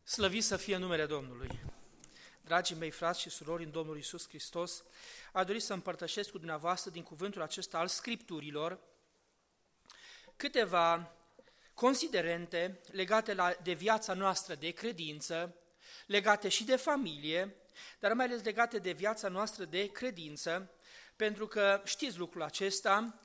Slăvit să fie numele Domnului! Dragii mei frați și surori în Domnul Iisus Hristos, aș dori să împărtășesc cu dumneavoastră din cuvântul acesta al Scripturilor câteva considerente legate de viața noastră de credință, legate și de familie, dar mai ales legate de viața noastră de credință, pentru că știți lucrul acesta,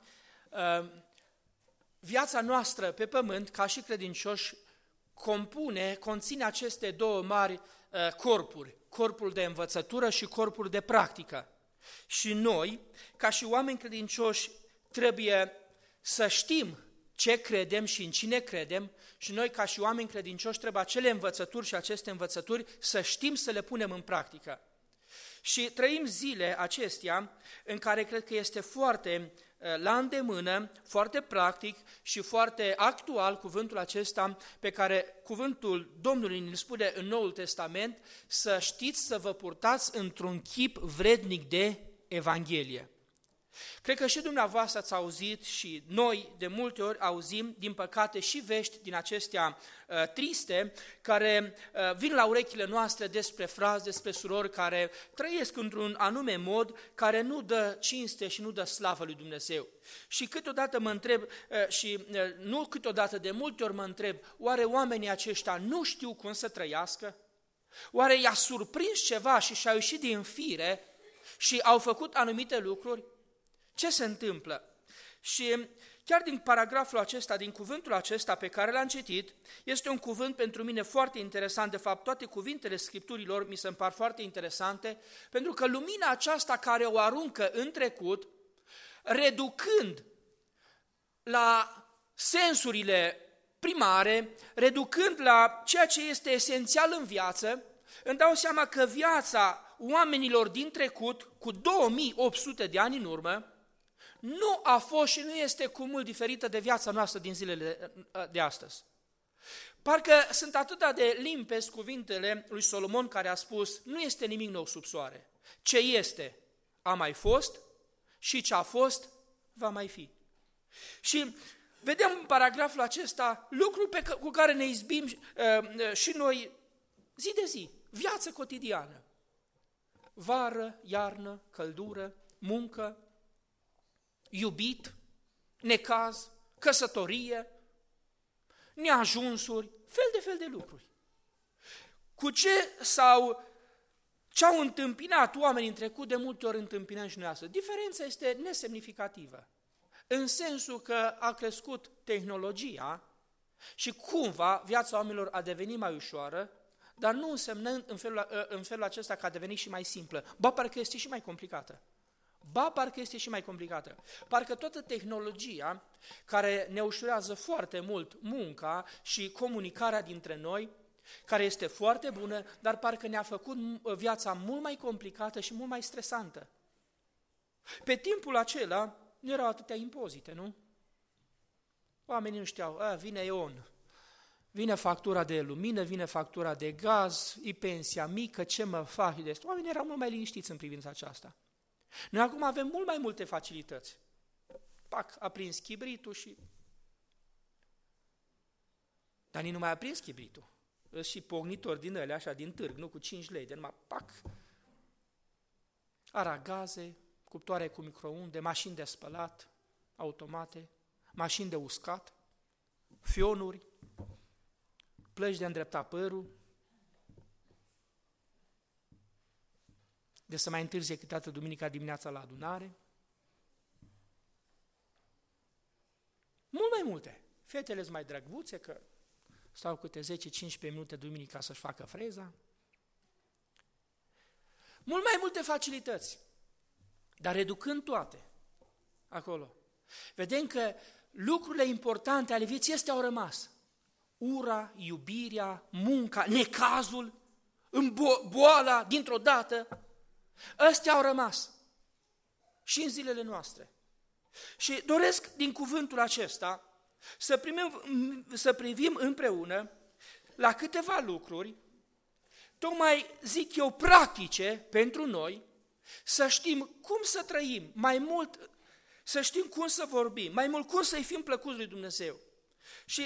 viața noastră pe pământ, ca și credincioși, conține aceste două mari corpuri, corpul de învățătură și corpul de practică. Și noi, ca și oameni credincioși, trebuie să știm ce credem și în cine credem și noi, ca și oameni credincioși, trebuie acele învățături și aceste învățături să știm să le punem în practică. Și trăim zile acestea în care cred că este foarte la îndemână, foarte practic și foarte actual cuvântul acesta pe care cuvântul Domnului ne spune în Noul Testament, să știți să vă purtați într-un chip vrednic de Evanghelie. Cred că și dumneavoastră ați auzit și noi de multe ori auzim, din păcate, și vești din acestea triste, care vin la urechile noastre despre frați, despre surori care trăiesc într-un anume mod, care nu dă cinste și nu dă slavă lui Dumnezeu. Și câteodată mă întreb, nu câteodată, de multe ori mă întreb, oare oamenii aceștia nu știu cum să trăiască? Oare i-a surprins ceva și și-au ieșit din fire și au făcut anumite lucruri? Ce se întâmplă? Și chiar din paragraful acesta, din cuvântul acesta pe care l-am citit, este un cuvânt pentru mine foarte interesant. De fapt, toate cuvintele Scripturilor mi se par foarte interesante, pentru că lumina aceasta care o aruncă în trecut, reducând la sensurile primare, reducând la ceea ce este esențial în viață, îmi dau seama că viața oamenilor din trecut, cu 2800 de ani în urmă, nu a fost și nu este cu mult diferită de viața noastră din zilele de astăzi. Parcă sunt atât de limpezi cuvintele lui Solomon care a spus, nu este nimic nou sub soare. Ce este, a mai fost și ce a fost, va mai fi. Și vedem în paragraful acesta lucruri cu care ne izbim și noi zi de zi, viață cotidiană. Vară, iarnă, căldură, muncă, iubit, necaz, căsătorie, neajunsuri, fel de lucruri. Cu ce au întâmpinat oamenii în trecut, de multe ori întâmpinăm și noi astăzi. Diferența este nesemnificativă, în sensul că a crescut tehnologia și cumva viața oamenilor a devenit mai ușoară, dar nu însemnând în felul acesta că a devenit și mai simplă. Ba, parcă este și mai complicată. Parcă toată tehnologia care ne ușurează foarte mult munca și comunicarea dintre noi, care este foarte bună, dar parcă ne-a făcut viața mult mai complicată și mult mai stresantă. Pe timpul acela nu erau atâtea impozite, nu? Oamenii nu știau, vine EON, vine factura de lumină, vine factura de gaz, e pensia mică, ce mă fac? Oamenii erau mult mai liniștiți în privința aceasta. Noi acum avem mult mai multe facilități. Pac, a prins chibritul și... Dar nici nu mai a prins chibritul. Îs și pognitori din ăle, așa, din târg, nu cu 5 lei, de numai pac. Aragaze, cuptoare cu microunde, mașini de spălat, automate, mașini de uscat, fionuri, plăci de îndreptat părul, de să mai întârzie câteodată duminica dimineața la adunare. Mult mai multe. Fetele sunt mai drăguțe, că stau câte 10-15 minute duminica să-și facă freza. Mult mai multe facilități. Dar reducând toate acolo, vedem că lucrurile importante ale vieții astea au rămas. Ura, iubirea, munca, necazul, boala dintr-o dată, astea au rămas și în zilele noastre. Și doresc din cuvântul acesta să privim împreună la câteva lucruri, tocmai zic eu practice pentru noi, să știm cum să trăim, mai mult să știm cum să vorbim, mai mult cum să-i fim plăcuți lui Dumnezeu. Și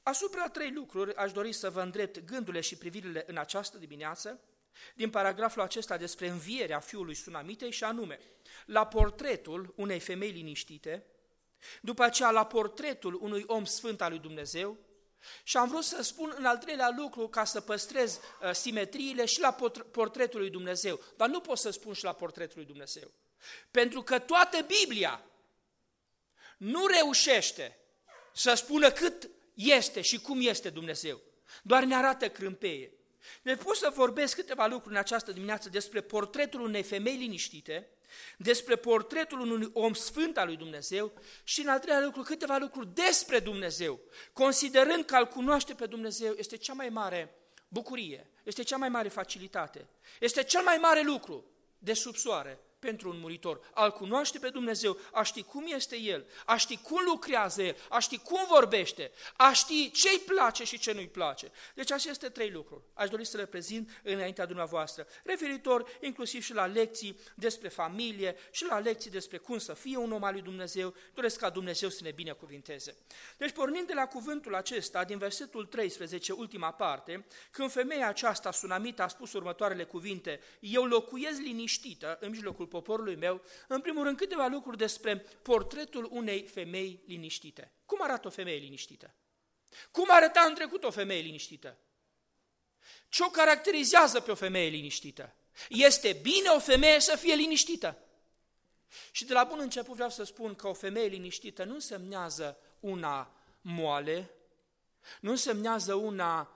Asupra 3 lucruri aș dori să vă îndrept gândurile și privirile în această dimineață, din paragraful acesta despre învierea fiului Sunamitei, și anume, la portretul unei femei liniștite, după aceea la portretul unui om sfânt al lui Dumnezeu, și am vrut să spun în al 3-lea lucru, ca să păstrez simetriile, și la portretul lui Dumnezeu, dar nu pot să spun și la portretul lui Dumnezeu, pentru că toată Biblia nu reușește să spună cât este și cum este Dumnezeu, doar ne arată crâmpeie. Deci pot să vorbesc câteva lucruri în această dimineață despre portretul unei femei liniștite, despre portretul unui om sfânt al lui Dumnezeu și, în al 3-lea lucru, câteva lucruri despre Dumnezeu, considerând că a-L cunoaște pe Dumnezeu este cea mai mare bucurie, este cea mai mare facilitate, este cel mai mare lucru de sub soare pentru un muritor. A-L cunoaște pe Dumnezeu, a ști cum este El, a ști cum lucrează El, a ști cum vorbește, a ști ce-i place și ce nu-i place. Deci aceste 3 lucruri aș dori să le prezint înaintea dumneavoastră, referitor inclusiv și la lecții despre familie și la lecții despre cum să fie un om al lui Dumnezeu. Doresc ca Dumnezeu să ne binecuvinteze. Deci pornind de la cuvântul acesta, din versetul 13, ultima parte, când femeia aceasta sunamită a spus următoarele cuvinte: eu locuiesc liniștită în mijlocul poporului meu, în primul rând câteva lucruri despre portretul unei femei liniștite. Cum arată o femeie liniștită? Cum arăta în trecut o femeie liniștită? Ce o caracterizează pe o femeie liniștită? Este bine o femeie să fie liniștită. Și de la bun început vreau să spun că o femeie liniștită nu însemnează una moale, nu însemnează una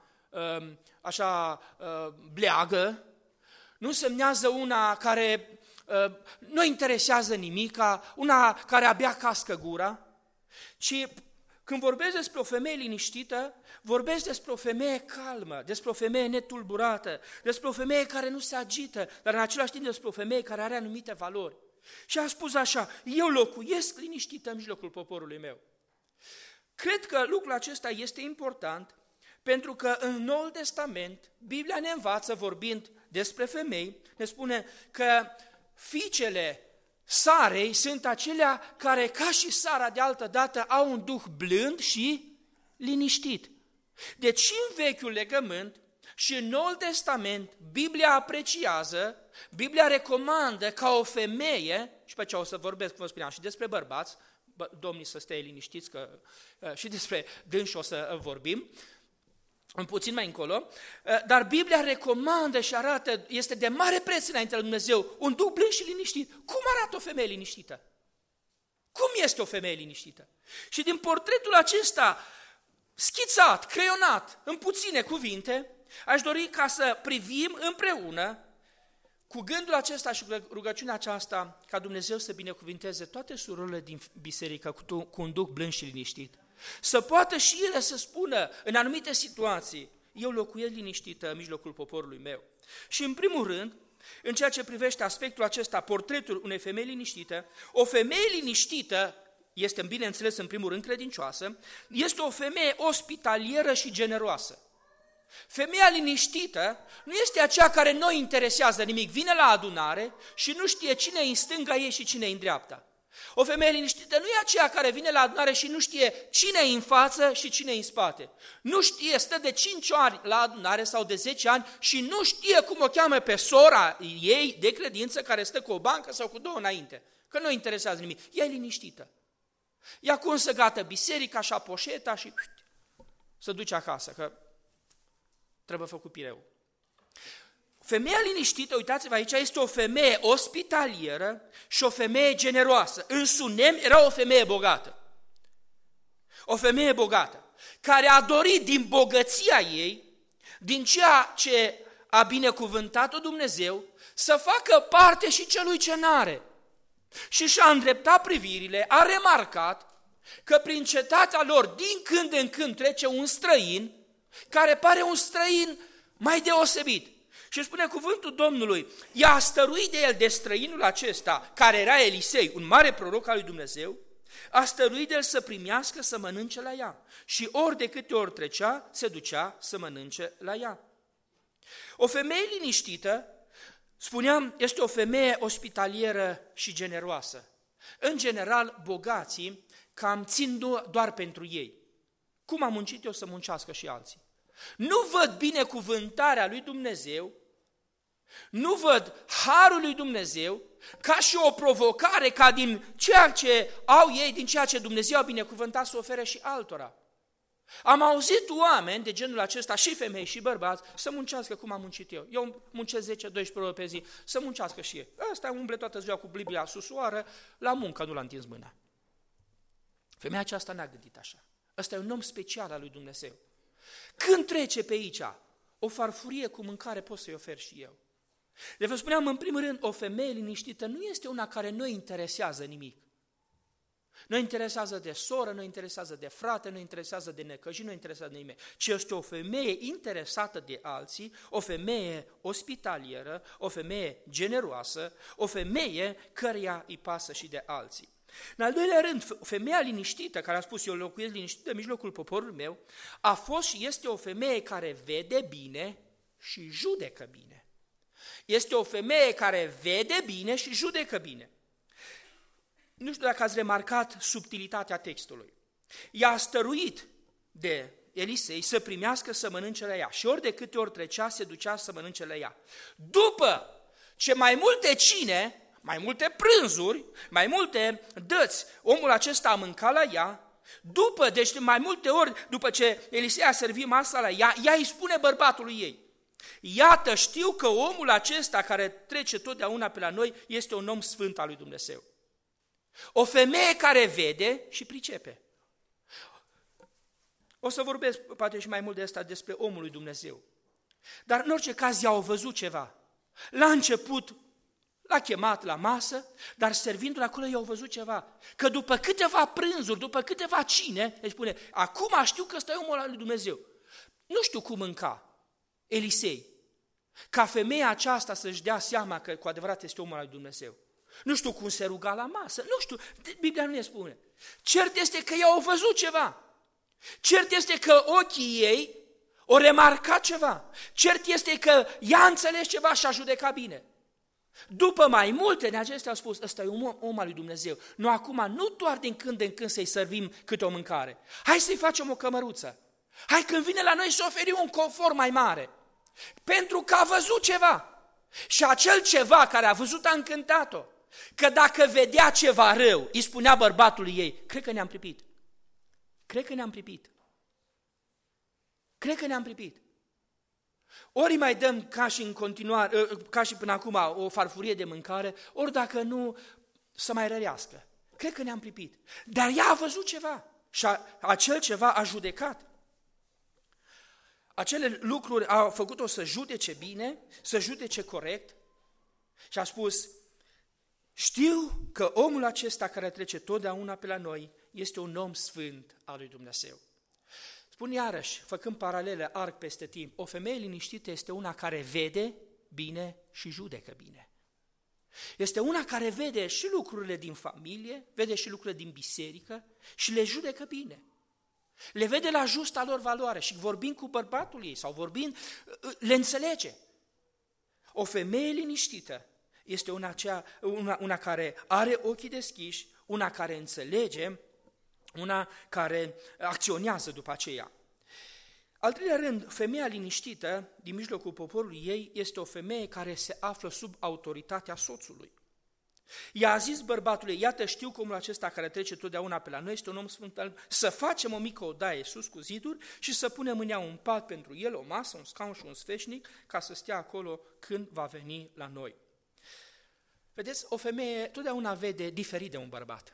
bleagă, nu însemnează una care nu interesează nimica, una care abia cască gura, ci când vorbesc despre o femeie liniștită, vorbesc despre o femeie calmă, despre o femeie netulburată, despre o femeie care nu se agită, dar în același timp despre o femeie care are anumite valori. Și a spus așa: eu locuiesc liniștită în mijlocul poporului meu. Cred că lucrul acesta este important, pentru că în Noul Testament Biblia ne învață, vorbind despre femei, ne spune că fiicele Sarei sunt acelea care, ca și Sara de altă dată, au un duh blând și liniștit. Deci și în Vechiul Legământ și în Noul Testament Biblia apreciază, Biblia recomandă ca o femeie, și pe ce o să vorbesc, cum vă spuneam, și despre bărbați, domnii să stea liniștiți că și despre dânsi o să vorbim, un puțin mai încolo, dar Biblia recomandă și arată, este de mare preț înaintea lui Dumnezeu, un duh blând și liniștit. Cum arată o femeie liniștită? Cum este o femeie liniștită? Și din portretul acesta schițat, creionat, în puține cuvinte, aș dori ca să privim împreună, cu gândul acesta și cu rugăciunea aceasta, ca Dumnezeu să binecuvinteze toate surorile din biserică cu un duh blând și liniștit. Să poată și ele să spună în anumite situații: eu locuiesc liniștită în mijlocul poporului meu. Și în primul rând, în ceea ce privește aspectul acesta, portretul unei femei liniștite, o femeie liniștită este, bineînțeles, în primul rând credincioasă, este o femeie ospitalieră și generoasă. Femeia liniștită nu este aceea care nu interesează nimic, vine la adunare și nu știe cine e în stânga ei și cine e în dreapta. O femeie liniștită nu e aceea care vine la adunare și nu știe cine e în față și cine e în spate. Nu știe, stă de 5 ani la adunare sau de 10 ani și nu știe cum o cheamă pe sora ei de credință care stă cu o bancă sau cu 2 înainte, că nu interesează nimic. Ea e liniștită. Ea cum să gata biserica și poșeta și să duce acasă, că trebuie făcut pireu. Femeia liniștită, uitați-vă aici, este o femeie ospitalieră și o femeie generoasă. În Sunem era o femeie bogată. O femeie bogată, care a dorit din bogăția ei, din ceea ce a binecuvântat-o Dumnezeu, să facă parte și celui ce n-are. Și și-a îndreptat privirile, a remarcat că prin cetatea lor din când în când trece un străin, care pare un străin mai deosebit. Și spune cuvântul Domnului, i-a stăruit de el, de străinul acesta, care era Elisei, un mare proroc al lui Dumnezeu, a stăruit de el să primească, să mănânce la ea. Și ori de câte ori trecea, se ducea să mănânce la ea. O femeie liniștită, spuneam, este o femeie ospitalieră și generoasă. În general, bogații cam țin doar pentru ei. cum am muncit eu să muncească și alții. Nu văd binecuvântarea lui Dumnezeu, nu văd harul lui Dumnezeu ca și o provocare ca din ceea ce au ei, din ceea ce Dumnezeu a binecuvântat să ofere și altora. Am auzit oameni de genul acesta, și femei și bărbați, să muncească cum am muncit eu. Eu muncesc 10-12 ore pe zi, să muncească și ei. Ăsta umble toată ziua cu Biblia susoară, la muncă nu l-a întins mâna. Femeia aceasta n-a gândit așa. Ăsta e un om special al lui Dumnezeu. Când trece pe aici o farfurie cu mâncare, pot să-i ofer și eu. De vă spuneam, în primul rând, o femeie liniștită nu este una care nu interesează nimic. Nu interesează de soră, nu interesează de frate, nu interesează de necăjit, nu interesează de nimeni, ci este o femeie interesată de alții, o femeie ospitalieră, o femeie generoasă, o femeie căreia îi pasă și de alții. În al doilea rând, femeia liniștită, care a spus eu locuiesc liniștită în mijlocul poporului meu, a fost și este o femeie care vede bine și judecă bine. Este o femeie care vede bine și judecă bine. Nu știu dacă ați remarcat subtilitatea textului. Ea a stăruit de Elisei să primească să mănânce la ea și ori de câte ori trecea, se ducea să mănânce la ea. După ce mai multe cine, mai multe prânzuri, mai multe dăți, omul acesta a mâncat la ea, deci mai multe ori, după ce Elisei a servit masa la ea, ea îi spune bărbatului ei: iată, știu că omul acesta care trece totdeauna pe la noi este un om sfânt al lui Dumnezeu. O femeie care vede și pricepe. O să vorbesc poate și mai mult de asta despre omul lui Dumnezeu. Dar în orice caz ea au văzut ceva. La început l-a chemat la masă, dar servindu-l acolo i-au văzut ceva. Că după câteva prânzuri, după câteva cine, îi spune: acum știu că ăsta e omul al lui Dumnezeu. Nu știu cum mânca Elisei, ca femeia aceasta să-și dea seama că cu adevărat este omul al lui Dumnezeu. Nu știu cum se ruga la masă, nu știu, Biblia nu ne spune. Cert este că i-au văzut ceva. Cert este că ochii ei au remarcat ceva. Cert este că ea a înțeles ceva și a judecat bine. După mai multe de acestea au spus: ăsta e un om al lui Dumnezeu. Nu acum, nu doar din când în când să-i servim câte o mâncare. Hai să-i facem o cămăruță. Hai când vine la noi să oferim un confort mai mare. Pentru că a văzut ceva. Și acel ceva care a văzut a încântat-o. Că dacă vedea ceva rău, îi spunea bărbatului ei: cred că ne-am pripit. Cred că ne-am pripit. Cred că ne-am pripit. Ori mai dăm ca și în continuare, ca și până acum, o farfurie de mâncare, ori dacă nu, să mai rărească. Cred că ne-am pripit. Dar ea a văzut ceva și acel ceva a judecat. Acele lucruri au făcut-o să judece bine, să judece corect și a spus: știu că omul acesta care trece totdeauna pe la noi este un om sfânt al lui Dumnezeu. Spun iarăși, făcând paralele, arc peste timp, o femeie liniștită este una care vede bine și judecă bine. Este una care vede și lucrurile din familie, vede și lucrurile din biserică și le judecă bine. Le vede la justa lor valoare și vorbind cu bărbatul ei sau vorbind, le înțelege. O femeie liniștită este una care are ochii deschiși, una care înțelege, una care acționează după aceea. Al treilea rând, femeia liniștită din mijlocul poporului ei este o femeie care se află sub autoritatea soțului. Ea a zis bărbatului: iată, știu că omul acesta care trece totdeauna pe la noi este un om sfânt, să facem o mică odaie sus cu ziduri și să punem în ea un pat pentru el, o masă, un scaun și un sfeșnic, ca să stea acolo când va veni la noi. Vedeți, o femeie totdeauna vede diferit de un bărbat.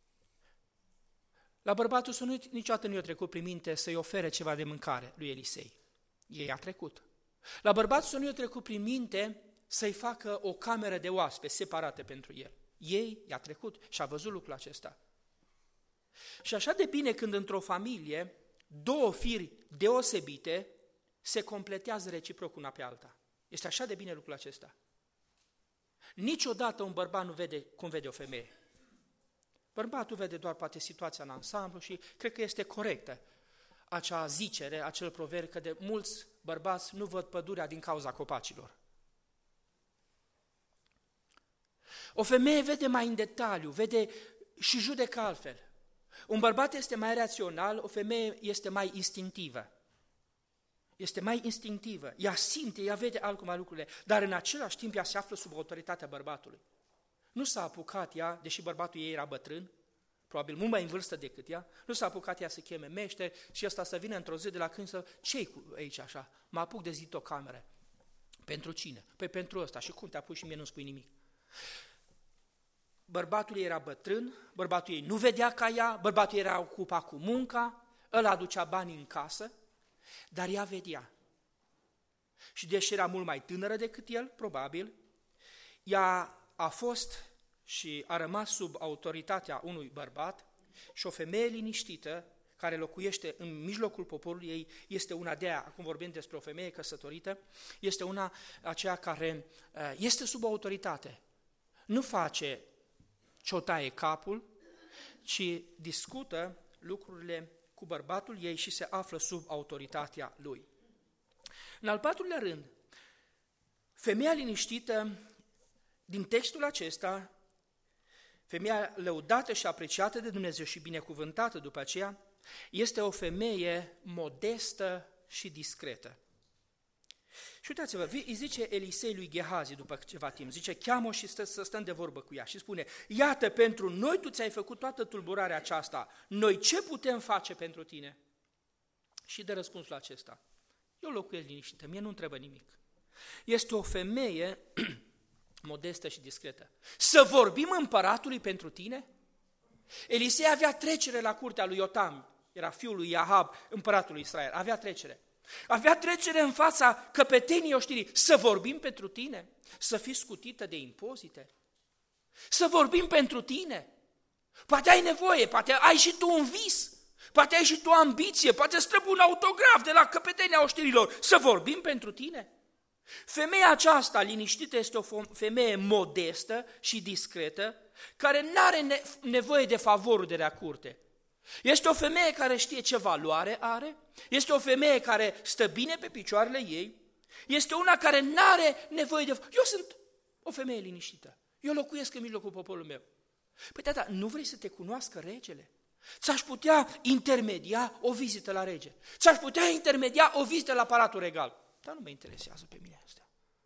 La bărbatul să niciodată nu i-a trecut prin minte să-i ofere ceva de mâncare lui Elisei. Ei a trecut. La bărbatul să nu i-a trecut prin minte să-i facă o cameră de oaspeți separate pentru el. Ei i-a trecut și a văzut lucrul acesta. Și așa de bine când într-o familie două firi deosebite se completează reciproc una pe alta. Este așa de bine lucrul acesta. Niciodată un bărbat nu vede cum vede o femeie. Bărbatul vede doar poate situația în ansamblu și cred că este corectă acea zicere, acel proverb că de mulți bărbați nu văd pădurea din cauza copacilor. O femeie vede mai în detaliu, vede și judecă altfel. Un bărbat este mai rațional, o femeie este mai instinctivă. Este mai instinctivă, ea simte, ea vede altcumva lucrurile, dar în același timp ea se află sub autoritatea bărbatului. Nu s-a apucat ea, deși bărbatul ei era bătrân, probabil mult mai în vârstă decât ea, nu s-a apucat ea să cheme mește și ăsta să vină într-o zi de la când să, ce-i aici așa? Mă apuc de zid o cameră. Pentru cine? Păi pentru ăsta. Și cum te apuci și mie nu spui nimic? Bărbatul ei era bătrân, bărbatul ei nu vedea ca ea, bărbatul ei era ocupat cu munca, ăla aducea bani în casă, dar ea vedea. Și deși era mult mai tânără decât el, probabil, ea a fost și a rămas sub autoritatea unui bărbat și o femeie liniștită, care locuiește în mijlocul poporului ei, este una de aia, acum vorbim despre o femeie căsătorită, este una aceea care este sub autoritate. Nu face ce-o taie capul, ci discută lucrurile cu bărbatul ei și se află sub autoritatea lui. În al patrulea rând, femeia liniștită din textul acesta, femeia lăudată și apreciată de Dumnezeu și binecuvântată după aceea, este o femeie modestă și discretă. Și uitați-vă, îi zice Elisei lui Gehazi după ceva timp, zice, cheamă și să stăm de vorbă cu ea și spune, iată, pentru noi tu ți-ai făcut toată tulburarea aceasta, noi ce putem face pentru tine? Și de răspunsul acesta, eu locuiesc liniștită, mie nu-mi trebuie nimic. Este o femeie modestă și discretă. Să vorbim împăratului pentru tine? Elisei avea trecere la curtea lui Iotam, era fiul lui Ahab, împăratul lui Israel, avea trecere. Avea trecere în fața căpetenii oștirii. Să vorbim pentru tine? Să fii scutită de impozite? Să vorbim pentru tine? Poate ai nevoie, poate ai și tu un vis, poate ai și tu o ambiție, poate îți trebuie un autograf de la căpetenia oștirilor. Să vorbim pentru tine? Femeia aceasta liniștită este o femeie modestă și discretă, care nu are nevoie de favorul de la curte. Este o femeie care știe ce valoare are, este o femeie care stă bine pe picioarele ei, este una care nu are nevoie de... Eu sunt o femeie liniștită, eu locuiesc în mijlocul poporului meu. Păi tata, nu vrei să te cunoască regele? Ți-aș putea intermedia o vizită la rege, ți-aș putea intermedia o vizită la Palatul Regal, dar nu mă interesează pe mine astea.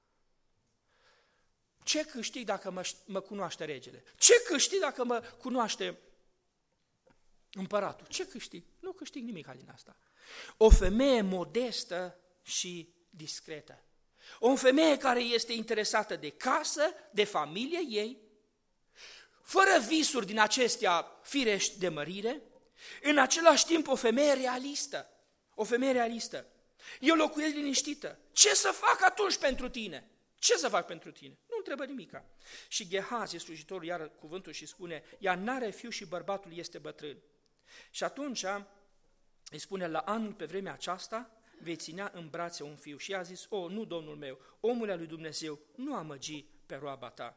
Ce câștig dacă mă cunoaște regele? Ce câștig dacă mă cunoaște împăratul? Ce câștig? Nu câștig nimic din asta. O femeie modestă și discretă. O femeie care este interesată de casă, de familie ei, fără visuri din acestea firești de mărire, în același timp o femeie realistă. O femeie realistă. Eu locuiesc liniștită. Ce să fac atunci pentru tine? Ce să fac pentru tine? Nu trebuie nimica. Și Gehazi, slujitorul, iară cuvântul și spune, ea n-are fiu și bărbatul este bătrân. Și atunci îi spune, la anul pe vremea aceasta vei ținea în brațe un fiu. Și i-a zis, nu, Domnul meu, omul al lui Dumnezeu, nu amăgi pe roaba ta.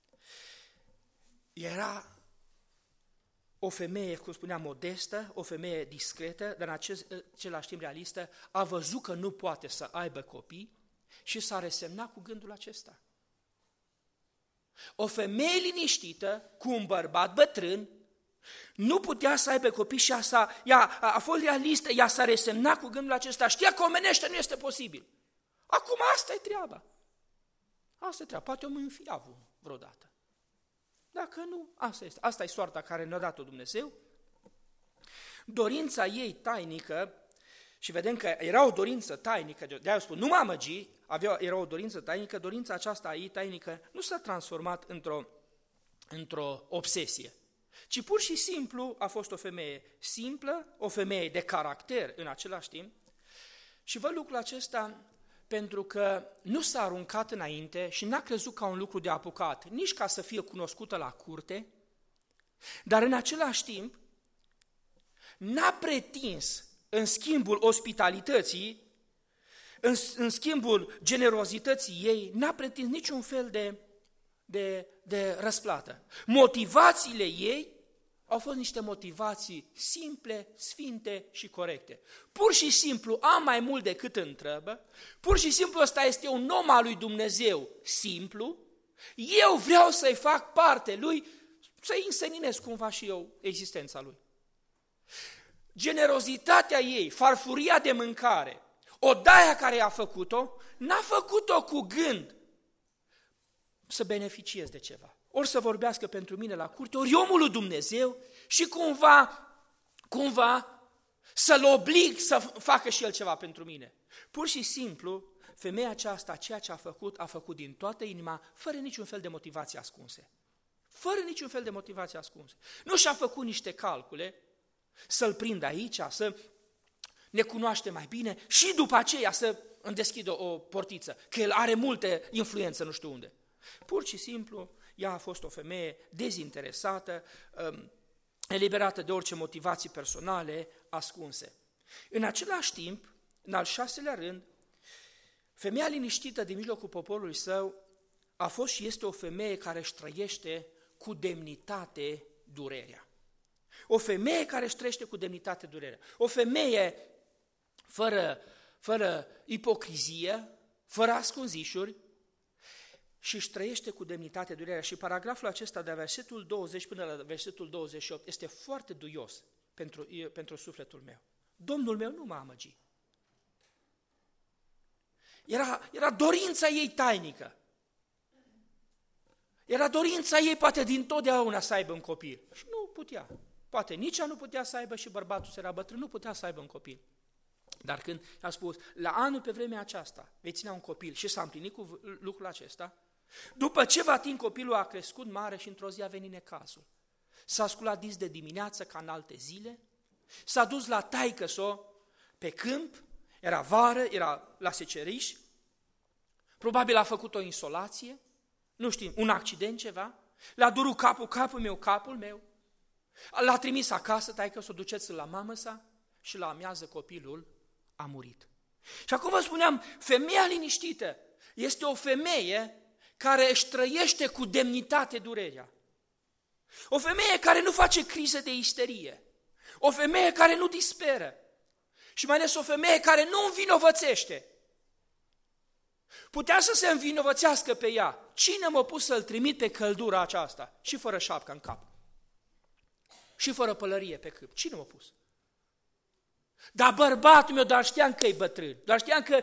Era o femeie, cum spuneam, modestă, o femeie discretă, dar în același timp realistă, a văzut că nu poate să aibă copii și s-a resemnat cu gândul acesta. O femeie liniștită, cu un bărbat bătrân, nu putea să aibă copii și ea a fost realistă, ea s-a resemnat cu gândul acesta, știa că omenește nu este posibil. Acum asta e treaba. Asta e treaba, poate o mă fi avut vreodată. Dacă nu, asta este. Asta e soarta care ne-a dat-o Dumnezeu. Dorința ei tainică, și vedem că era o dorință tainică, de-aia spun, nu mă amăgi, era o dorință tainică, dorința aceasta a ei tainică nu s-a transformat într-o obsesie, ci pur și simplu a fost o femeie simplă, o femeie de caracter în același timp. Și văd lucrul acesta pentru că nu s-a aruncat înainte și n-a crezut ca un lucru de apucat, nici ca să fie cunoscută la curte, dar în același timp n-a pretins în schimbul ospitalității, în schimbul generozității ei, n-a pretins niciun fel de răsplată. Motivațiile ei au fost niște motivații simple, sfinte și corecte. Pur și simplu am mai mult decât întrebă, pur și simplu ăsta este un om al lui Dumnezeu simplu, eu vreau să-i fac parte lui, să-i înseninez cumva și eu existența lui. generozitatea ei, farfuria de mâncare, odaia care a făcut-o, n-a făcut-o cu gând să beneficiez de ceva. Ori să vorbească pentru mine la curte, ori omul lui Dumnezeu și cumva să-l oblig să facă și el ceva pentru mine. Pur și simplu, femeia aceasta, ceea ce a făcut din toată inima, fără niciun fel de motivație ascunse. Fără niciun fel de motivație ascunse. Nu și-a făcut niște calcule să-l prindă aici, să ne cunoaște mai bine și după aceea să îmi deschidă o portiță, că el are multe influență nu știu unde. Pur și simplu, ea a fost o femeie dezinteresată, eliberată de orice motivații personale ascunse. În același timp, în al 6-lea rând, femeia liniștită din mijlocul poporului său a fost și este o femeie care își trăiește cu demnitate durerea. O femeie care își trăiește cu demnitate durerea. O femeie fără ipocrizie, fără ascunzișuri și își trăiește cu demnitate durerea. Și paragraful acesta de la versetul 20 până la versetul 28 este foarte duios pentru sufletul meu. Domnul meu nu m-a amăgit. Era dorința ei tainică. Era dorința ei poate dintotdeauna să aibă un copil. Și nu putea. Poate nici ea nu putea să aibă și bărbatul era bătrân, nu putea să aibă un copil. Dar când a spus, la anul pe vremea aceasta vei ținea un copil și s-a împlinit cu lucrul acesta, după ceva timp copilul a crescut mare și într-o zi a venit necazul. S-a sculat dis de dimineață ca în alte zile, s-a dus la taică-s-o pe câmp, era vară, era la seceriș, probabil a făcut o insolație, nu știm, un accident ceva, le-a durut capul meu, l-a trimis acasă, taică-s-o, duceți la mamă sa și la amiază copilul a murit. Și acum vă spuneam, femeia liniștită este o femeie care își trăiește cu demnitate durerea. O femeie care nu face crize de isterie. O femeie care nu disperă. Și mai ales o femeie care nu învinovățește. Putea să se învinovățească pe ea. Cine m-a pus să-l trimit pe căldura aceasta? Și fără șapcă în cap. Și fără pălărie pe câmp. Cine m-a pus? Dar bărbatul meu, dar știam că e bătrân. Dar știam că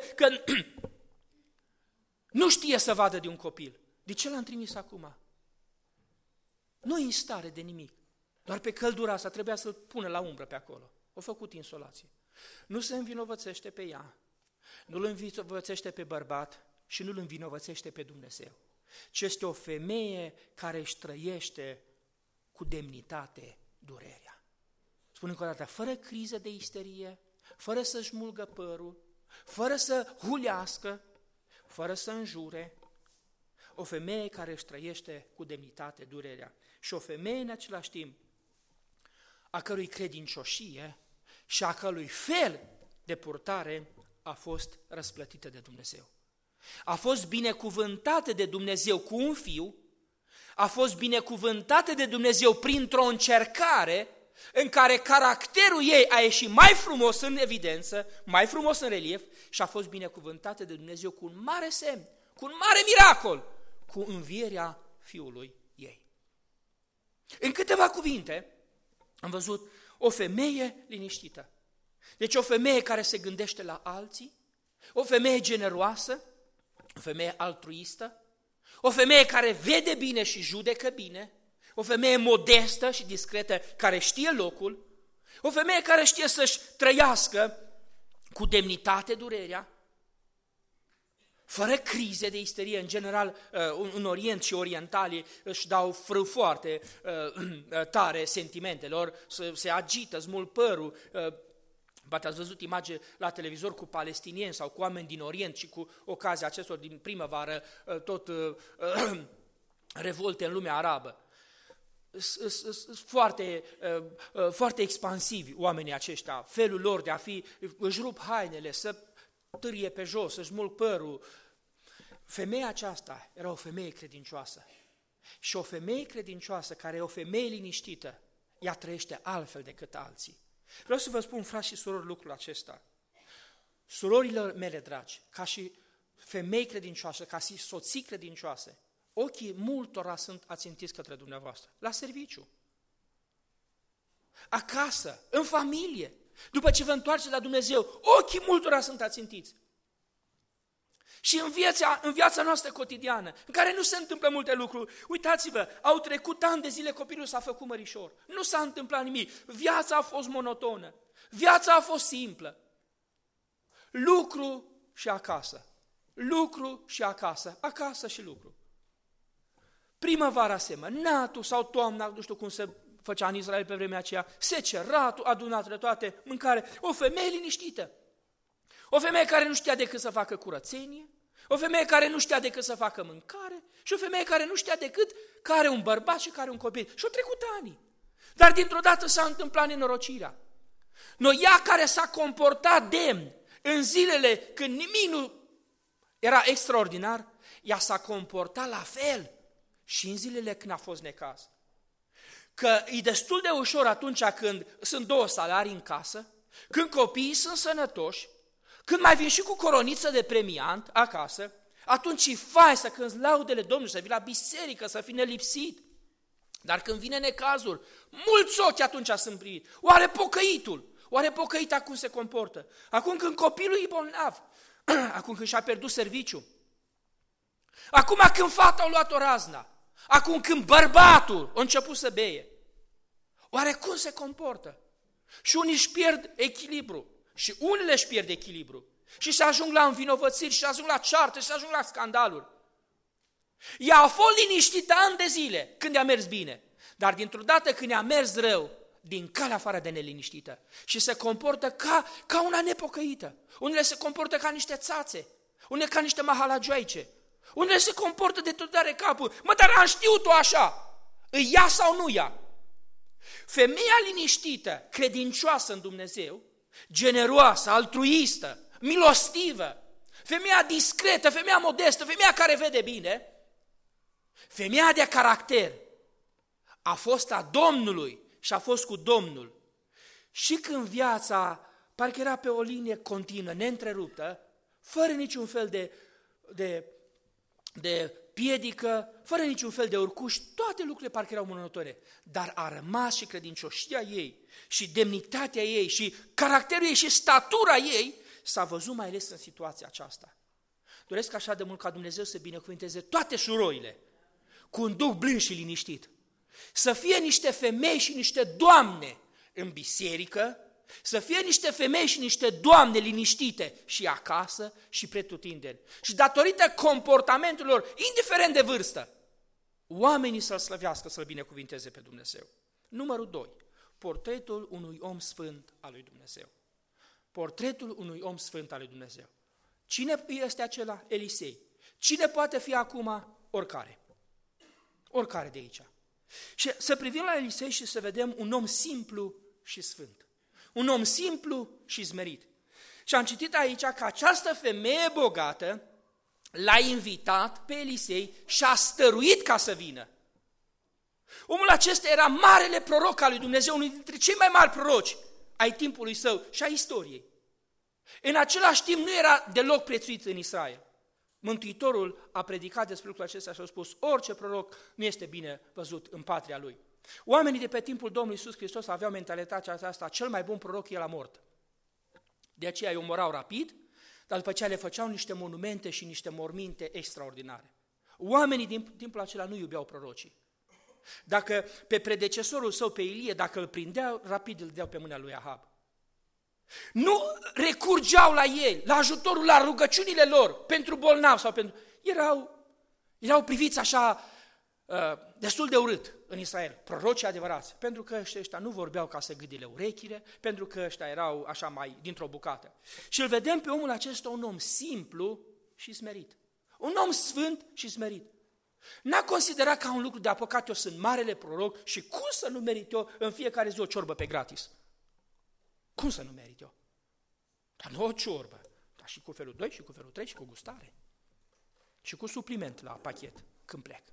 nu știe să vadă de un copil. De ce l-am trimis acum? Nu e în stare de nimic. Doar pe căldura asta trebuia să-l pună la umbră pe acolo. O făcut insolație. Nu se învinovățește pe ea, nu-l învinovățește pe bărbat și nu-l învinovățește pe Dumnezeu. Ci este o femeie care își trăiește cu demnitate durerea. Spun încă o dată, fără criză de isterie, fără să-și mulgă părul, fără să hulească, fără să înjure, o femeie care își trăiește cu demnitate durerea și o femeie în același timp a cărui credincioșie și a cărui fel de purtare a fost răsplătită de Dumnezeu. A fost binecuvântată de Dumnezeu cu un fiu, a fost binecuvântată de Dumnezeu printr-o încercare în care caracterul ei a ieșit mai frumos în evidență, mai frumos în relief și a fost binecuvântată de Dumnezeu cu un mare semn, cu un mare miracol, cu învierea fiului ei. În câteva cuvinte am văzut o femeie liniștită. Deci o femeie care se gândește la alții, o femeie generoasă, o femeie altruistă, o femeie care vede bine și judecă bine, o femeie modestă și discretă care știe locul, o femeie care știe să-și trăiască cu demnitate durerea, fără crize de isterie. În general, în Orient și orientalii își dau frâu foarte tare sentimentelor, se agită, smulg părul. Poate ați văzut imagini la televizor cu palestinieni sau cu oameni din Orient și cu ocazia acestor din primăvară tot revolte în lumea arabă. Sunt foarte expansivi oamenii aceștia, felul lor de a fi, își rup hainele, să târie pe jos, să-și mulg părul. Femeia aceasta era o femeie credincioasă. Și o femeie credincioasă, care e o femeie liniștită, ea trăiește altfel decât alții. Vreau să vă spun, frați și surori, lucrul acesta. Surorile mele dragi, ca și femei credincioase, ca și soții credincioase, ochii multora sunt ațintiți către dumneavoastră, la serviciu. acasă, în familie. După ce vă întoarceți la Dumnezeu, ochii multora sunt ațintiți. Și în viața noastră cotidiană, în care nu se întâmplă multe lucruri, uitați-vă, au trecut ani de zile, copilul s-a făcut mărișor, nu s-a întâmplat nimic, viața a fost monotonă, viața a fost simplă. Lucru și acasă, lucru și acasă, acasă și lucru. Primăvara semănatul sau toamna, nu știu cum se făcea în Israel pe vremea aceea, seceratul, adunatele toate, mâncare, o femeie liniștită. O femeie care nu știa decât să facă curățenie, o femeie care nu știa decât să facă mâncare și o femeie care nu știa decât că are un bărbat și că are un copil. Și au trecut ani. Dar dintr-o dată s-a întâmplat nenorocirea. Ea care s-a comportat demn în zilele când nimic nu era extraordinar, ea s-a comportat la fel și în zilele când a fost necaz. Că e destul de ușor atunci când sunt 2 salarii în casă, când copiii sunt sănătoși, când mai vin și cu coroniță de premiant acasă, atunci e fain să cânți laudele Domnului, să vii la biserică, să fii nelipsit. Dar când vine necazul, mulți ochi atunci sunt privit. Oare pocăitul? Oare pocăita cum se comportă? Acum când copilul e bolnav, acum când și-a pierdut serviciu, acum când fata a luat o razna, acum când bărbatul a început să beie, oare cum se comportă? Și unii își pierd echilibru. Și unele își pierd echilibru și se ajung la învinovățiri, și se ajung la ceartă, și se ajung la scandaluri. Ea a fost liniștită ani de zile când i-a mers bine, dar dintr-o dată când i-a mers rău, din calea afară de neliniștită și se comportă ca una nepocăită. Unele se comportă ca niște țațe, unele ca niște mahalagioaice, unele se comportă de tot are capul. Dar am știut-o așa, îi ia sau nu ia? Femeia liniștită, credincioasă în Dumnezeu, generoasă, altruistă, milostivă, femeia discretă, femeia modestă, femeia care vede bine, femeia de caracter, a fost a Domnului și a fost cu Domnul. Și când viața parcă era pe o linie continuă, neîntreruptă, fără niciun fel de piedică, fără niciun fel de urcuș, toate lucrurile parcă erau monotone, dar a rămas și credincioșia ei, și demnitatea ei, și caracterul ei, și statura ei, s-a văzut mai ales în situația aceasta. Doresc așa de mult ca Dumnezeu să binecuvânteze toate surorile, cu un duh blând și liniștit, să fie niște femei și niște doamne în biserică, să fie niște femei și niște doamne liniștite și acasă și pretutindeni. Și datorită comportamentelor, indiferent de vârstă, oamenii să-L slăvească, să-L binecuvinteze pe Dumnezeu. Numărul 2. Portretul unui om sfânt al lui Dumnezeu. Portretul unui om sfânt al lui Dumnezeu. Cine este acela? Elisei. Cine poate fi acum? Oricare. Oricare de aici. Și să privim la Elisei și să vedem un om simplu și sfânt. Un om simplu și smerit. Și am citit aici că această femeie bogată l-a invitat pe Elisei și a stăruit ca să vină. Omul acesta era marele proroc al lui Dumnezeu, unul dintre cei mai mari proroci ai timpului său și a istoriei. În același timp nu era deloc prețuit în Israel. Mântuitorul a predicat despre lucrul acesta și a spus: orice proroc nu este bine văzut în patria lui. Oamenii de pe timpul Domnului Iisus Hristos aveau mentalitatea aceasta: cel mai bun proroc e la mort. De aceea îi omorau rapid, dar după aceea le făceau niște monumente și niște morminte extraordinare. Oamenii din timpul acela nu iubeau prorocii. Dacă pe predecesorul său, pe Ilie, dacă îl prindeau, rapid îl deau pe mâna lui Ahab. Nu recurgeau la ei, la ajutorul, la rugăciunile lor, pentru bolnavi sau pentru... Erau priviți așa destul de urât în Israel, prorocii adevărați, pentru că ăștia nu vorbeau ca să gâdile urechile, pentru că ăștia erau așa mai dintr-o bucată. Și îl vedem pe omul acesta un om simplu și smerit. Un om sfânt și smerit. N-a considerat ca un lucru de apăcat, eu sunt marele proroc și cum să nu merit eu în fiecare zi o ciorbă pe gratis? Cum să nu merit eu? Dar nu o ciorbă, dar și cu felul 2, și cu felul 3, și cu gustare. Și cu supliment la pachet când plec.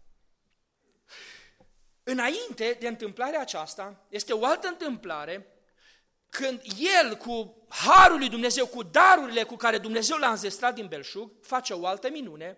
Înainte de întâmplarea aceasta, este o altă întâmplare când el, cu harul lui Dumnezeu, cu darurile cu care Dumnezeu l-a înzestrat din belșug, face o altă minune.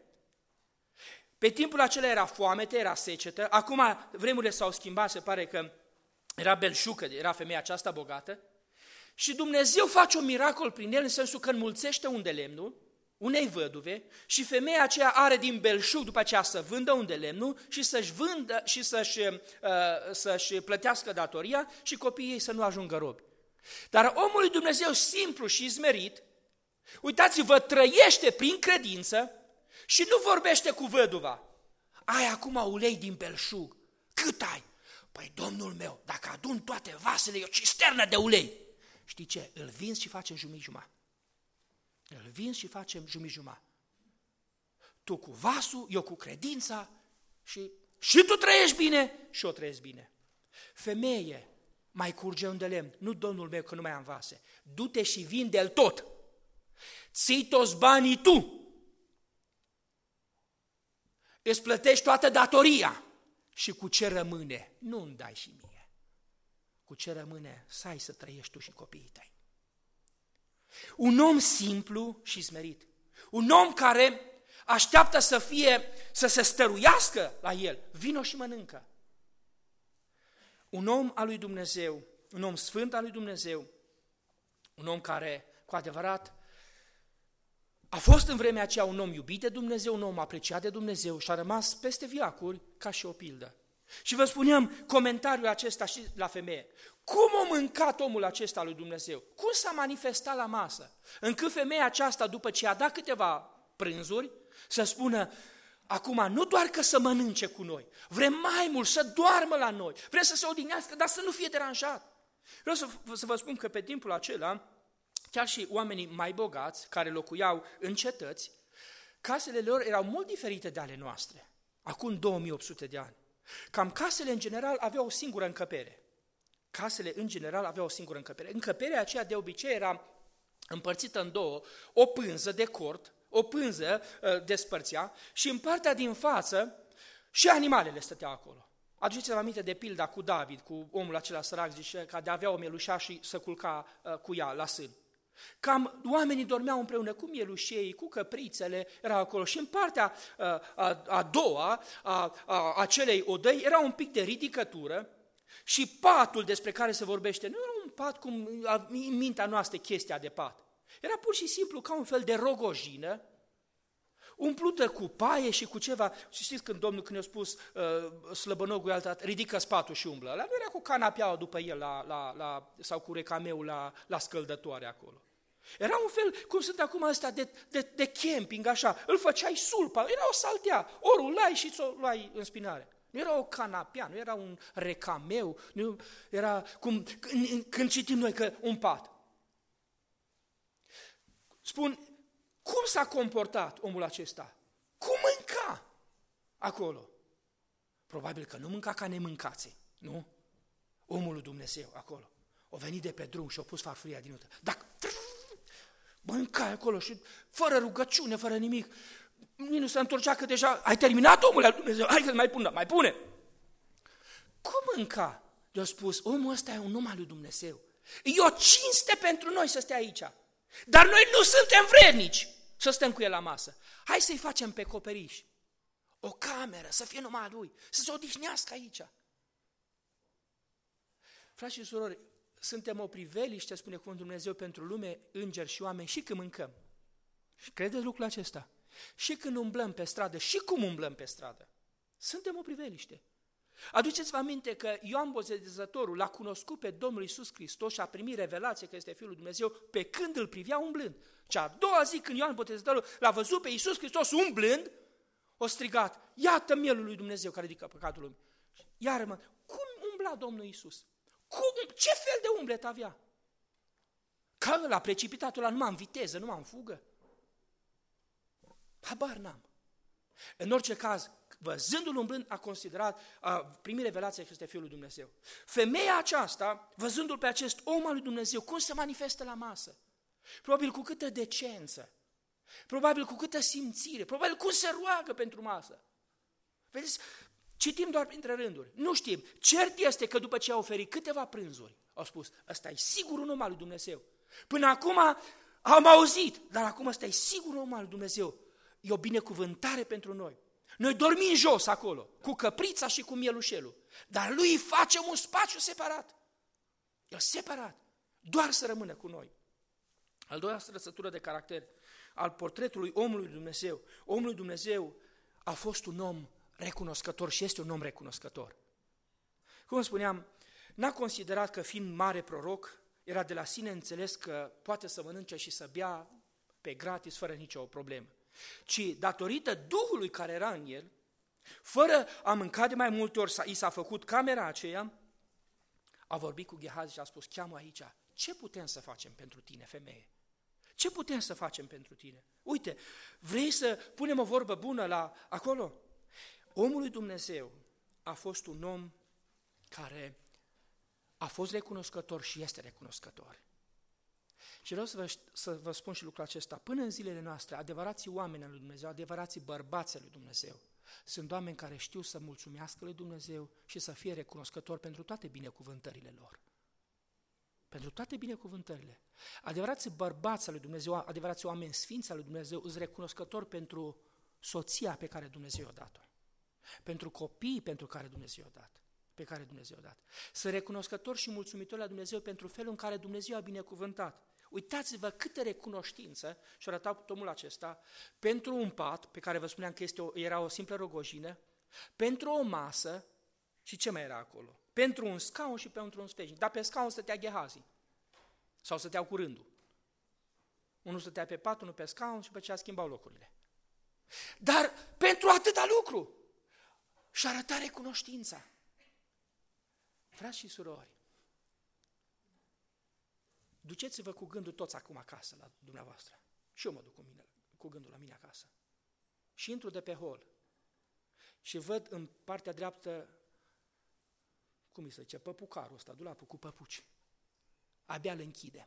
Pe timpul acela era foamete, era secetă, acum vremurile s-au schimbat, se pare că era belșucă, era femeia aceasta bogată, și Dumnezeu face un miracol prin el în sensul că înmulțește un de lemnul unei văduve și femeia aceea are din belșug după aceea să vândă un de lemnul și să-și vândă și să-și plătească datoria și copiii ei să nu ajungă robi. Dar omul lui Dumnezeu simplu și zmerit, uitați-vă, trăiește prin credință și nu vorbește cu văduva. Ai acum ulei din belșug. Cât ai? Păi, domnul meu, dacă adun toate vasele, e o cisternă de ulei. Știi ce? Îl vinzi și facem jumătate. Îl vinzi și facem jumătate. Tu cu vasul, eu cu credința și tu trăiești bine și eu trăiesc bine. Femeie, mai curge un de lemn. Nu, domnul meu, că nu mai am vase. Du-te și vinde-l tot. Ții toți banii tu. Îți plătești toată datoria. Și cu ce rămâne? Nu îmi dai și mie. Cu ce rămâne? Să ai să trăiești tu și copiii tăi. Un om simplu și smerit. Un om care așteaptă să se stăruiască la el. Vino și mănâncă. Un om al lui Dumnezeu, un om sfânt al lui Dumnezeu, un om care, cu adevărat, a fost în vremea aceea un om iubit de Dumnezeu, un om apreciat de Dumnezeu și a rămas peste viacuri ca și o pildă. Și vă spuneam comentariul acesta și la femeie. Cum a mâncat omul acesta lui Dumnezeu? Cum s-a manifestat la masă? Încât femeia aceasta, după ce a dat câteva prânzuri, să spună, acum nu doar că să mănânce cu noi, vrem mai mult să doarmă la noi, vrem să se odihnească, dar să nu fie deranjat. Vreau să vă spun că pe timpul acela, chiar și oamenii mai bogați, care locuiau în cetăți, casele lor erau mult diferite de ale noastre, acum 2800 de ani. Cam casele în general aveau o singură încăpere. Casele în general aveau o singură încăpere. Încăperea aceea de obicei era împărțită în două, o pânză de cort, o pânză despărțea și în partea din față și animalele stăteau acolo. Aduceți-vă aminte de pilda cu David, cu omul acela sărac, zice că de avea o mielușa și să culca cu ea la sân. Cam oamenii dormeau împreună cu mielușei, cu căprițele, erau acolo. Și în partea a doua a acelei odăi era un pic de ridicătură și patul despre care se vorbește nu era un pat cum în mintea noastră chestia de pat. Era pur și simplu ca un fel de rogojină, umplută cu paie și cu ceva. Și știți când Domnul, când i-a spus slăbănogul altă dată, ridică-ți patul și umblă. Ăla nu era cu canapeaua după el sau cu recameul la scăldătoare acolo. Era un fel, cum sunt acum ăsta de camping, așa, îl făceai sulpa, era o saltea, ori o luai și ți-o luai în spinare. Nu era o canapea, nu era un recameu, nu era cum când citim noi că un pat. Spun, cum s-a comportat omul acesta? Cum mânca acolo? Probabil că nu mânca ca nemâncații, nu? Omul lui Dumnezeu acolo. O venit de pe drum și a pus farfuria din ută. Dacă mânca acolo și fără rugăciune, fără nimic, nu se întorcea că deja ai terminat, omul lui Dumnezeu, hai că mai pune. Cum mânca? Le-a spus, omul ăsta e un om al lui Dumnezeu. E o cinste pentru noi să stea aici. Dar noi nu suntem vrednici să stăm cu el la masă. Hai să-i facem pe coperiș o cameră, să fie numai a lui, să se odihnească aici. Frați și surori, suntem o priveliște, spune cuvântul Dumnezeu, pentru lume, îngeri și oameni, și când mâncăm. Și credeți lucrul acesta? Și când umblăm pe stradă, și cum umblăm pe stradă. Suntem o priveliște. Aduceți-vă aminte că Ioan Botezătorul l-a cunoscut pe Domnul Iisus Hristos și a primit revelație că este Fiul lui Dumnezeu pe când îl privea umblând. Și a doua zi când Ioan Botezătorul l-a văzut pe Iisus Hristos umblând, a strigat, iată mielul lui Dumnezeu care ridică păcatul lumii. Iară-mă, cum umbla Domnul Iisus? Ce fel de umblet avea? Că ăla precipitatul ăla numai în viteză, numai în fugă? Habar n-am. În orice caz, văzându-l umblând, a considerat, a primit revelația că este Fiul lui Dumnezeu. Femeia aceasta, văzându-l pe acest om al lui Dumnezeu, cum se manifestă la masă? Probabil cu câtă decență, probabil cu câtă simțire, probabil cum se roagă pentru masă. Vedeți, citim doar printre rânduri, nu știm. Cert este că după ce a oferit câteva prânzuri, au spus, ăsta e sigur un om al lui Dumnezeu. Până acum am auzit, dar acum ăsta e sigur un om al lui Dumnezeu. E o binecuvântare pentru noi. Noi dormim jos acolo, cu căprița și cu mielușelul, dar lui îi facem un spațiu separat. El separat, doar să rămână cu noi. Al doilea trăsătură de caracter al portretului omului Dumnezeu. Omul Dumnezeu a fost un om recunoscător și este un om recunoscător. Cum spuneam, n-a considerat că fiind mare proroc, era de la sine înțeles că poate să mănânce și să bea pe gratis, fără nicio problemă. Ci datorită Duhului care era în el, fără a mânca de mai multe ori, i s-a făcut camera aceea, a vorbit cu Gehazi și a spus, cheamă aici, ce putem să facem pentru tine, femeie? Ce putem să facem pentru tine? Uite, vrei să punem o vorbă bună la acolo? Omul lui Dumnezeu a fost un om care a fost recunoscător și este recunoscător. Și vreau să vă spun și lucrul acesta. Până în zilele noastre, adevărații oameni al lui Dumnezeu, adevărații bărbați al lui Dumnezeu, sunt oameni care știu să mulțumească lui Dumnezeu și să fie recunoscători pentru toate binecuvântările lor. Pentru toate binecuvântările. Adevărații bărbați al lui Dumnezeu, adevărații oameni sfinți al lui Dumnezeu, sunt recunoscători pentru soția pe care Dumnezeu i-a dat-o. Pentru copiii pentru care Dumnezeu i-a dat. Pe care Dumnezeu i-a dat. Sunt recunoscători și mulțumitori la Dumnezeu pentru felul în care Dumnezeu a binecuvântat. Uitați-vă câtă recunoștință și-a arătat omul acesta pentru un pat, pe care vă spuneam că era o simplă rogojină, pentru o masă și ce mai era acolo? Pentru un scaun și pentru un sfeșnic. Dar pe scaun stătea Gehazi. Sau stăteau cu rândul. Unul stătea pe pat, unul pe scaun și pe aceea schimbau locurile. Dar pentru atâta lucru și-a arătat recunoștința. Frați și surori, duceți-vă cu gândul toți acum acasă la dumneavoastră. Și eu mă duc cu gândul la mine acasă. Și intru de pe hol și văd în partea dreaptă, cum îi se zice, păpucarul ăsta, dulapul cu păpuci. Abia îl închidem.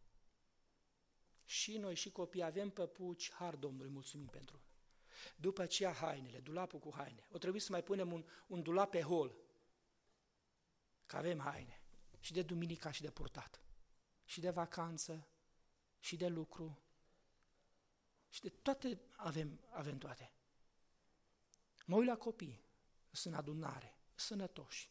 Și noi și copiii avem păpuci, har Domnului, mulțumim pentru. După aceea hainele, dulapul cu haine. O trebuie să mai punem un dulap pe hol, că avem haine. Și de duminica și de purtat. Și de vacanță, și de lucru, și de toate avem toate. Mă uit la copii, sunt în adunare, sănătoși.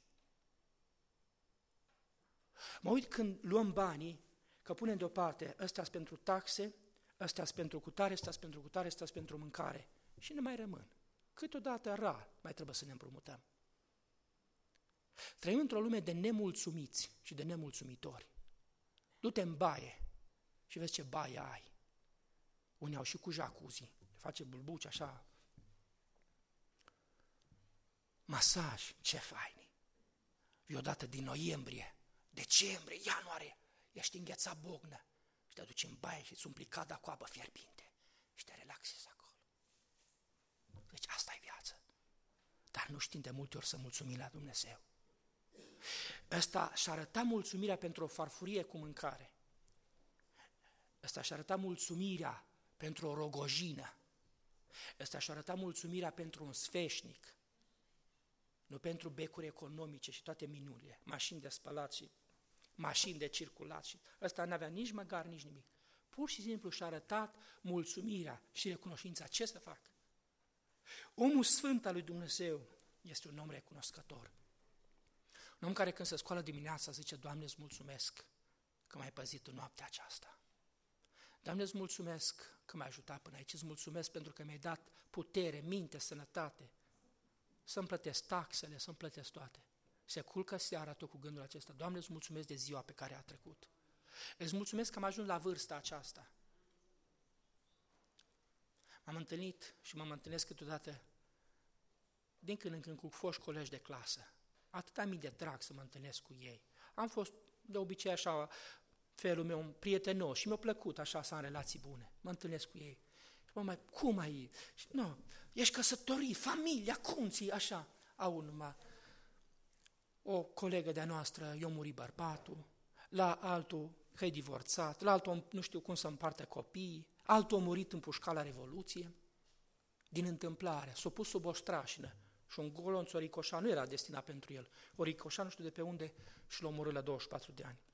Mă uit când luăm banii, că punem deoparte, ăsta-s pentru taxe, ăsta-s pentru cutare, ăsta-s pentru cutare, ăsta-s pentru mâncare. Și ne mai rămân. Câteodată rar mai trebuie să ne împrumutăm. Trăim într-o lume de nemulțumiți și de nemulțumitori. Du-te în baie și vezi ce baie ai. Unii au și cu jacuzzi, face bulbuci așa. Masaj, ce faini. E odată din noiembrie, decembrie, ianuarie, ești înghețat bognă și te duci în baie și îți umpli cada cu apă fierbinte și te relaxezi acolo. Deci asta e viață. Dar nu știm de multe ori să mulțumim la Dumnezeu. Ăsta și-a arătat mulțumirea pentru o farfurie cu mâncare. Ăsta și-a arătat mulțumirea pentru o rogojină. Ăsta și-a arătat mulțumirea pentru un sfeșnic. Nu pentru becuri economice și toate minunile, mașini de spălat și mașini de circulat. Și ăsta n-avea nici măgar, nici nimic. Pur și simplu și-a arătat mulțumirea și recunoștința. Ce să fac? Omul sfânt al lui Dumnezeu este un om recunoscător. Un om care când se scoală dimineața zice, Doamne, îți mulțumesc că m-ai păzit în noaptea aceasta. Doamne, îți mulțumesc că m-ai ajutat până aici, îți mulțumesc pentru că mi-ai dat putere, minte, sănătate, să-mi plătesc taxele, să-mi plătesc toate. Se culcă seara tu cu gândul acesta, Doamne, îți mulțumesc de ziua pe care a trecut. Îți mulțumesc că am ajuns la vârsta aceasta. M-am întâlnit și mă întâlnesc câteodată din când în când cu foști colegi de clasă. Atâta mi de drag să mă întâlnesc cu ei. Am fost de obicei așa, felul meu, prietenos și mi-a plăcut așa să am relații bune. Mă întâlnesc cu ei. Și mă mai, cum ai? Nu, ești căsătorit, familia, cum ți așa? Au numai o colegă de-a noastră, i-a murit bărbatul, la altul că e divorțat, la altul nu știu cum să împarte copiii, altul a murit împușcat la Revoluție. Din întâmplare, s-a pus sub o strașină și un golonț o ricoșa, nu era destinat pentru el, o ricoșa nu știu de pe unde și l-a omorât la 24 de ani.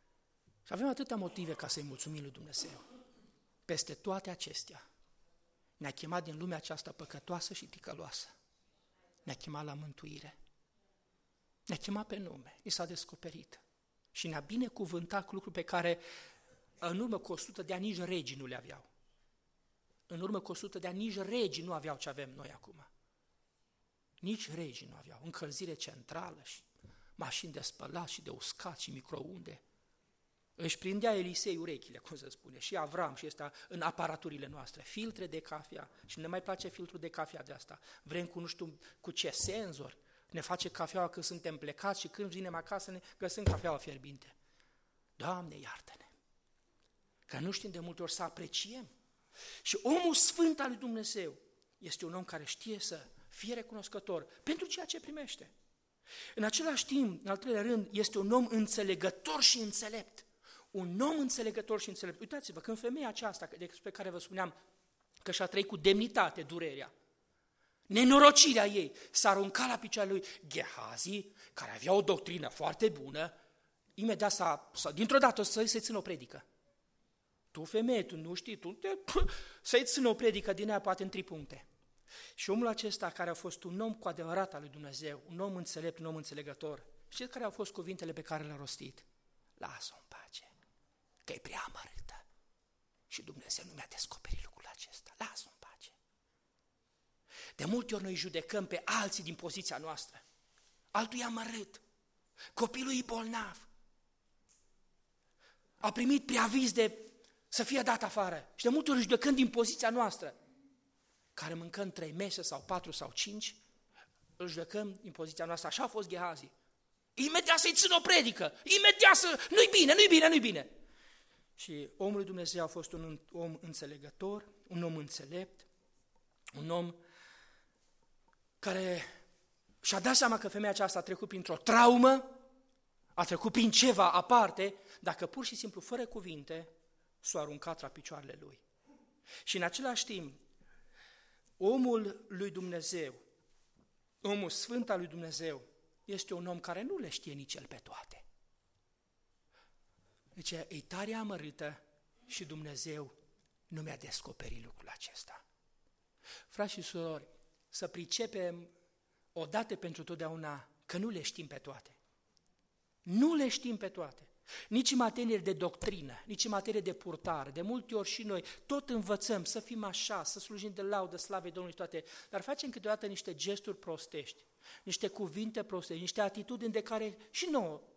Și avem atâtea motive ca să-i mulțumim lui Dumnezeu. Peste toate acestea, Ne-a chemat din lumea aceasta păcătoasă și ticăloasă. Ne-a chemat la mântuire. Ne-a chemat pe nume, ni s-a descoperit. Și ne-a binecuvântat cu lucruri pe care în urmă cu 100 de ani nici regii nu le aveau. În urmă cu 100 de ani nici regii nu aveau ce avem noi acum. Nici regii nu aveau. Încălzire centrală și mașini de spălat și de uscat și microunde. Își prindea Elisei urechile, cum se spune, și Avram și ăsta în aparaturile noastre, filtre de cafea, și ne mai place filtrul de cafea de asta. Vrem cu nu știu cu ce senzor, ne face cafeaua când suntem plecați și când vinem acasă ne găsim cafeaua fierbinte. Doamne, iartă-ne! Că nu știm de multe ori să apreciem. Și omul sfânt al lui Dumnezeu este un om care știe să fie recunoscător pentru ceea ce primește. În același timp, în al treilea rând, este un om înțelegător și înțelept. Un om înțelegător și înțelept. Uitați-vă, când femeia aceasta, despre care vă spuneam că și-a trăit cu demnitate durerea, nenorocirea ei, s-a aruncat la picioarele lui Gehazi, care avea o doctrină foarte bună, imediat dintr-o dată să-i țină o predică. Tu, femeie, tu nu știi, să-i țină o predică din ea poate în 3 puncte. Și omul acesta, care a fost un om cu adevărat al lui Dumnezeu, un om înțelept, un om înțelegător, știți care au fost cuvintele pe care le-a rostit? Lasă-o în pace, că e prea amărâtă și Dumnezeu nu mi-a descoperit lucrul acesta. Lasă-o în pace. De multe ori noi judecăm pe alții din poziția noastră. Altul e amărât, copilul e bolnav, a primit preaviz de să fie dat afară. Și de multe ori judecăm din poziția noastră, care mâncăm 3 mese sau 4 sau 5, îl judecăm din poziția noastră. Așa a fost Gehazi. Imediat să-i țin o predică, imediat să... Nu-i bine. Și omul lui Dumnezeu a fost un om înțelegător, un om înțelept, un om care și-a dat seama că femeia aceasta a trecut printr-o traumă, a trecut prin ceva aparte, dacă pur și simplu, fără cuvinte, s-a aruncat la picioarele lui. Și în același timp, omul lui Dumnezeu, omul sfânt al lui Dumnezeu, este un om care nu le știe nici el pe toate. Deci e tare amărâtă și Dumnezeu nu mi-a descoperit lucrul acesta. Frați și surori, să pricepem odată pentru totdeauna că nu le știm pe toate. Nu le știm pe toate. Nici în materie de doctrină, nici în materie de purtare. De multe ori și noi tot învățăm să fim așa, să slujim de laudă, slavei Domnului toate, dar facem câteodată niște gesturi prostești, niște cuvinte prostești, niște atitudini de care și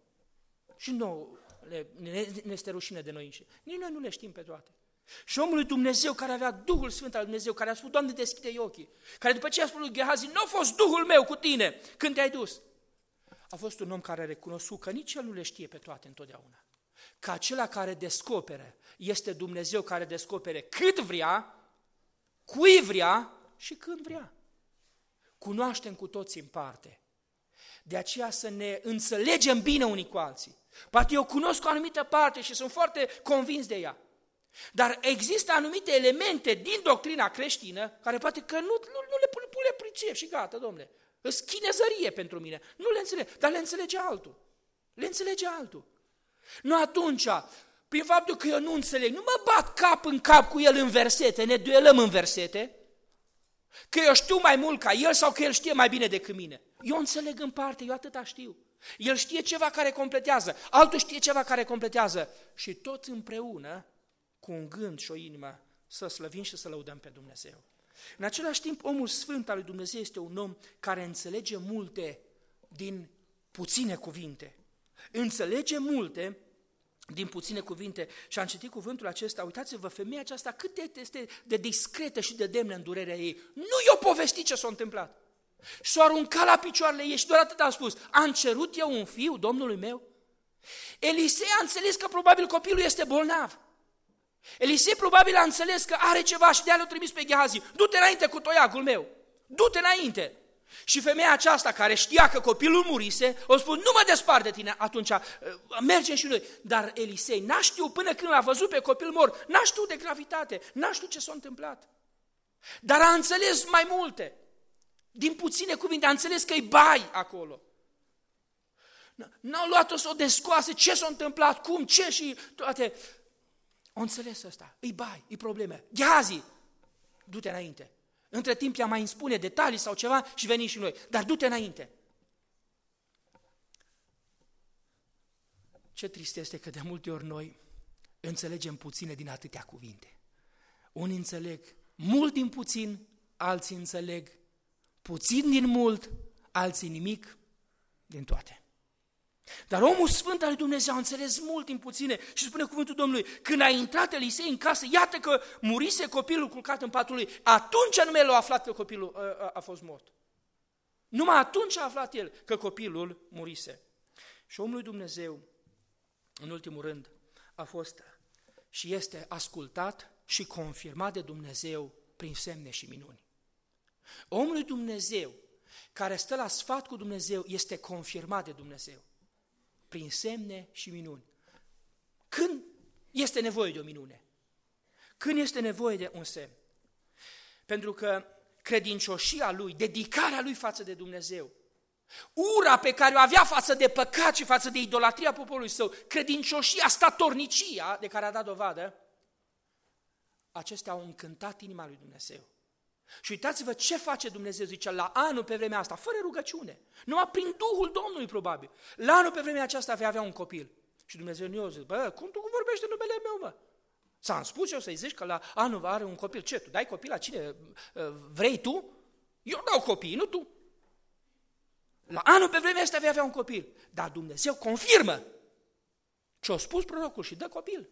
nouă ne este rușine de noi înșine. Nici noi nu le știm pe toate. Și omul lui Dumnezeu care avea Duhul Sfânt al lui Dumnezeu, care a spus, Doamne, deschide-i ochii, care după ce a spus lui Gehazi, nu a fost Duhul meu cu tine când te-ai dus. A fost un om care a recunoscut că nici el nu le știe pe toate întotdeauna. Că acela care descoperă este Dumnezeu care descopere cât vrea, cui vrea și când vrea. Cunoaștem cu toții în parte. De aceea să ne înțelegem bine unii cu alții. Poate eu cunosc o anumită parte și sunt foarte convins de ea. Dar există anumite elemente din doctrina creștină care poate că nu le pricep și gata, domnule. Îs chinezărie pentru mine. Nu le înțeleg, dar le înțelege altul. Le înțelege altul. Nu atunci, prin faptul că eu nu înțeleg, nu mă bat cap în cap cu el în versete, ne duelăm în versete, că eu știu mai mult ca el sau că el știe mai bine decât mine. Eu înțeleg în parte, eu atâta știu. El știe ceva care completează, altul știe ceva care completează și toți împreună, cu un gând și o inimă, să slăvim și să lăudăm pe Dumnezeu. În același timp, omul sfânt al lui Dumnezeu este un om care înțelege multe din puține cuvinte. Înțelege multe din puține cuvinte. Și am citit cuvântul acesta, uitați-vă, femeia aceasta cât este de discretă și de demnă în durerea ei. Nu i-o povesti ce s-a întâmplat. S-a aruncat la picioarele ei și doar atât a spus, am cerut eu un fiu Domnului meu? Elisei a înțeles că probabil copilul este bolnav. Elisei probabil a înțeles că are ceva și de-aia l-a trimis pe Gehazi. Du-te înainte cu toiagul meu, du-te înainte. Și femeia aceasta care știa că copilul murise, o spus, nu mă despart de tine, atunci mergem și noi. Dar Elisei n-a știut până când l-a văzut pe copil mort, n-a știut de gravitate, n-a știut ce s-a întâmplat. Dar a înțeles mai multe, din puține cuvinte, a înțeles că-i bai acolo. N-au luat-o să o descoase, ce s-a întâmplat, cum, ce și toate. O înțeles ăsta, îi bai, îi probleme. Gehazi, du-te înainte. Între timp ea mai îmi spune detalii sau ceva și venim și noi, dar du-te înainte. Ce trist este că de multe ori noi înțelegem puține din atâtea cuvinte. Unii înțeleg mult din puțin, alții înțeleg puțin din mult, alții nimic din toate. Dar omul sfânt al lui Dumnezeu a înțeles mult din puține și spune cuvântul Domnului, când a intrat Elisei în casă, iată că murise copilul culcat în patul lui. Atunci anume l-a aflat că copilul a fost mort. Numai atunci a aflat el că copilul murise. Și omul lui Dumnezeu, în ultimul rând, a fost și este ascultat și confirmat de Dumnezeu prin semne și minuni. Omul lui Dumnezeu, care stă la sfat cu Dumnezeu, este confirmat de Dumnezeu prin semne și minuni. Când este nevoie de o minune? Când este nevoie de un semn? Pentru că credincioșia lui, dedicarea lui față de Dumnezeu, ura pe care o avea față de păcat și față de idolatria poporului său, credincioșia, statornicia de care a dat dovadă, acestea au încântat inima lui Dumnezeu. Și uitați-vă ce face Dumnezeu, zice, la anul pe vremea asta, fără rugăciune, numai prin Duhul Domnului probabil. La anul pe vremea aceasta vei avea un copil. Și Dumnezeu nu zice, bă, cum tu vorbești în numele meu, mă? Ți-am spus eu să-i zici că la anul are un copil. Ce, tu dai copil la cine vrei tu? Eu dau copii, nu tu. La anul pe vremea asta vei avea un copil. Dar Dumnezeu confirmă ce-a spus prorocul și dă copil.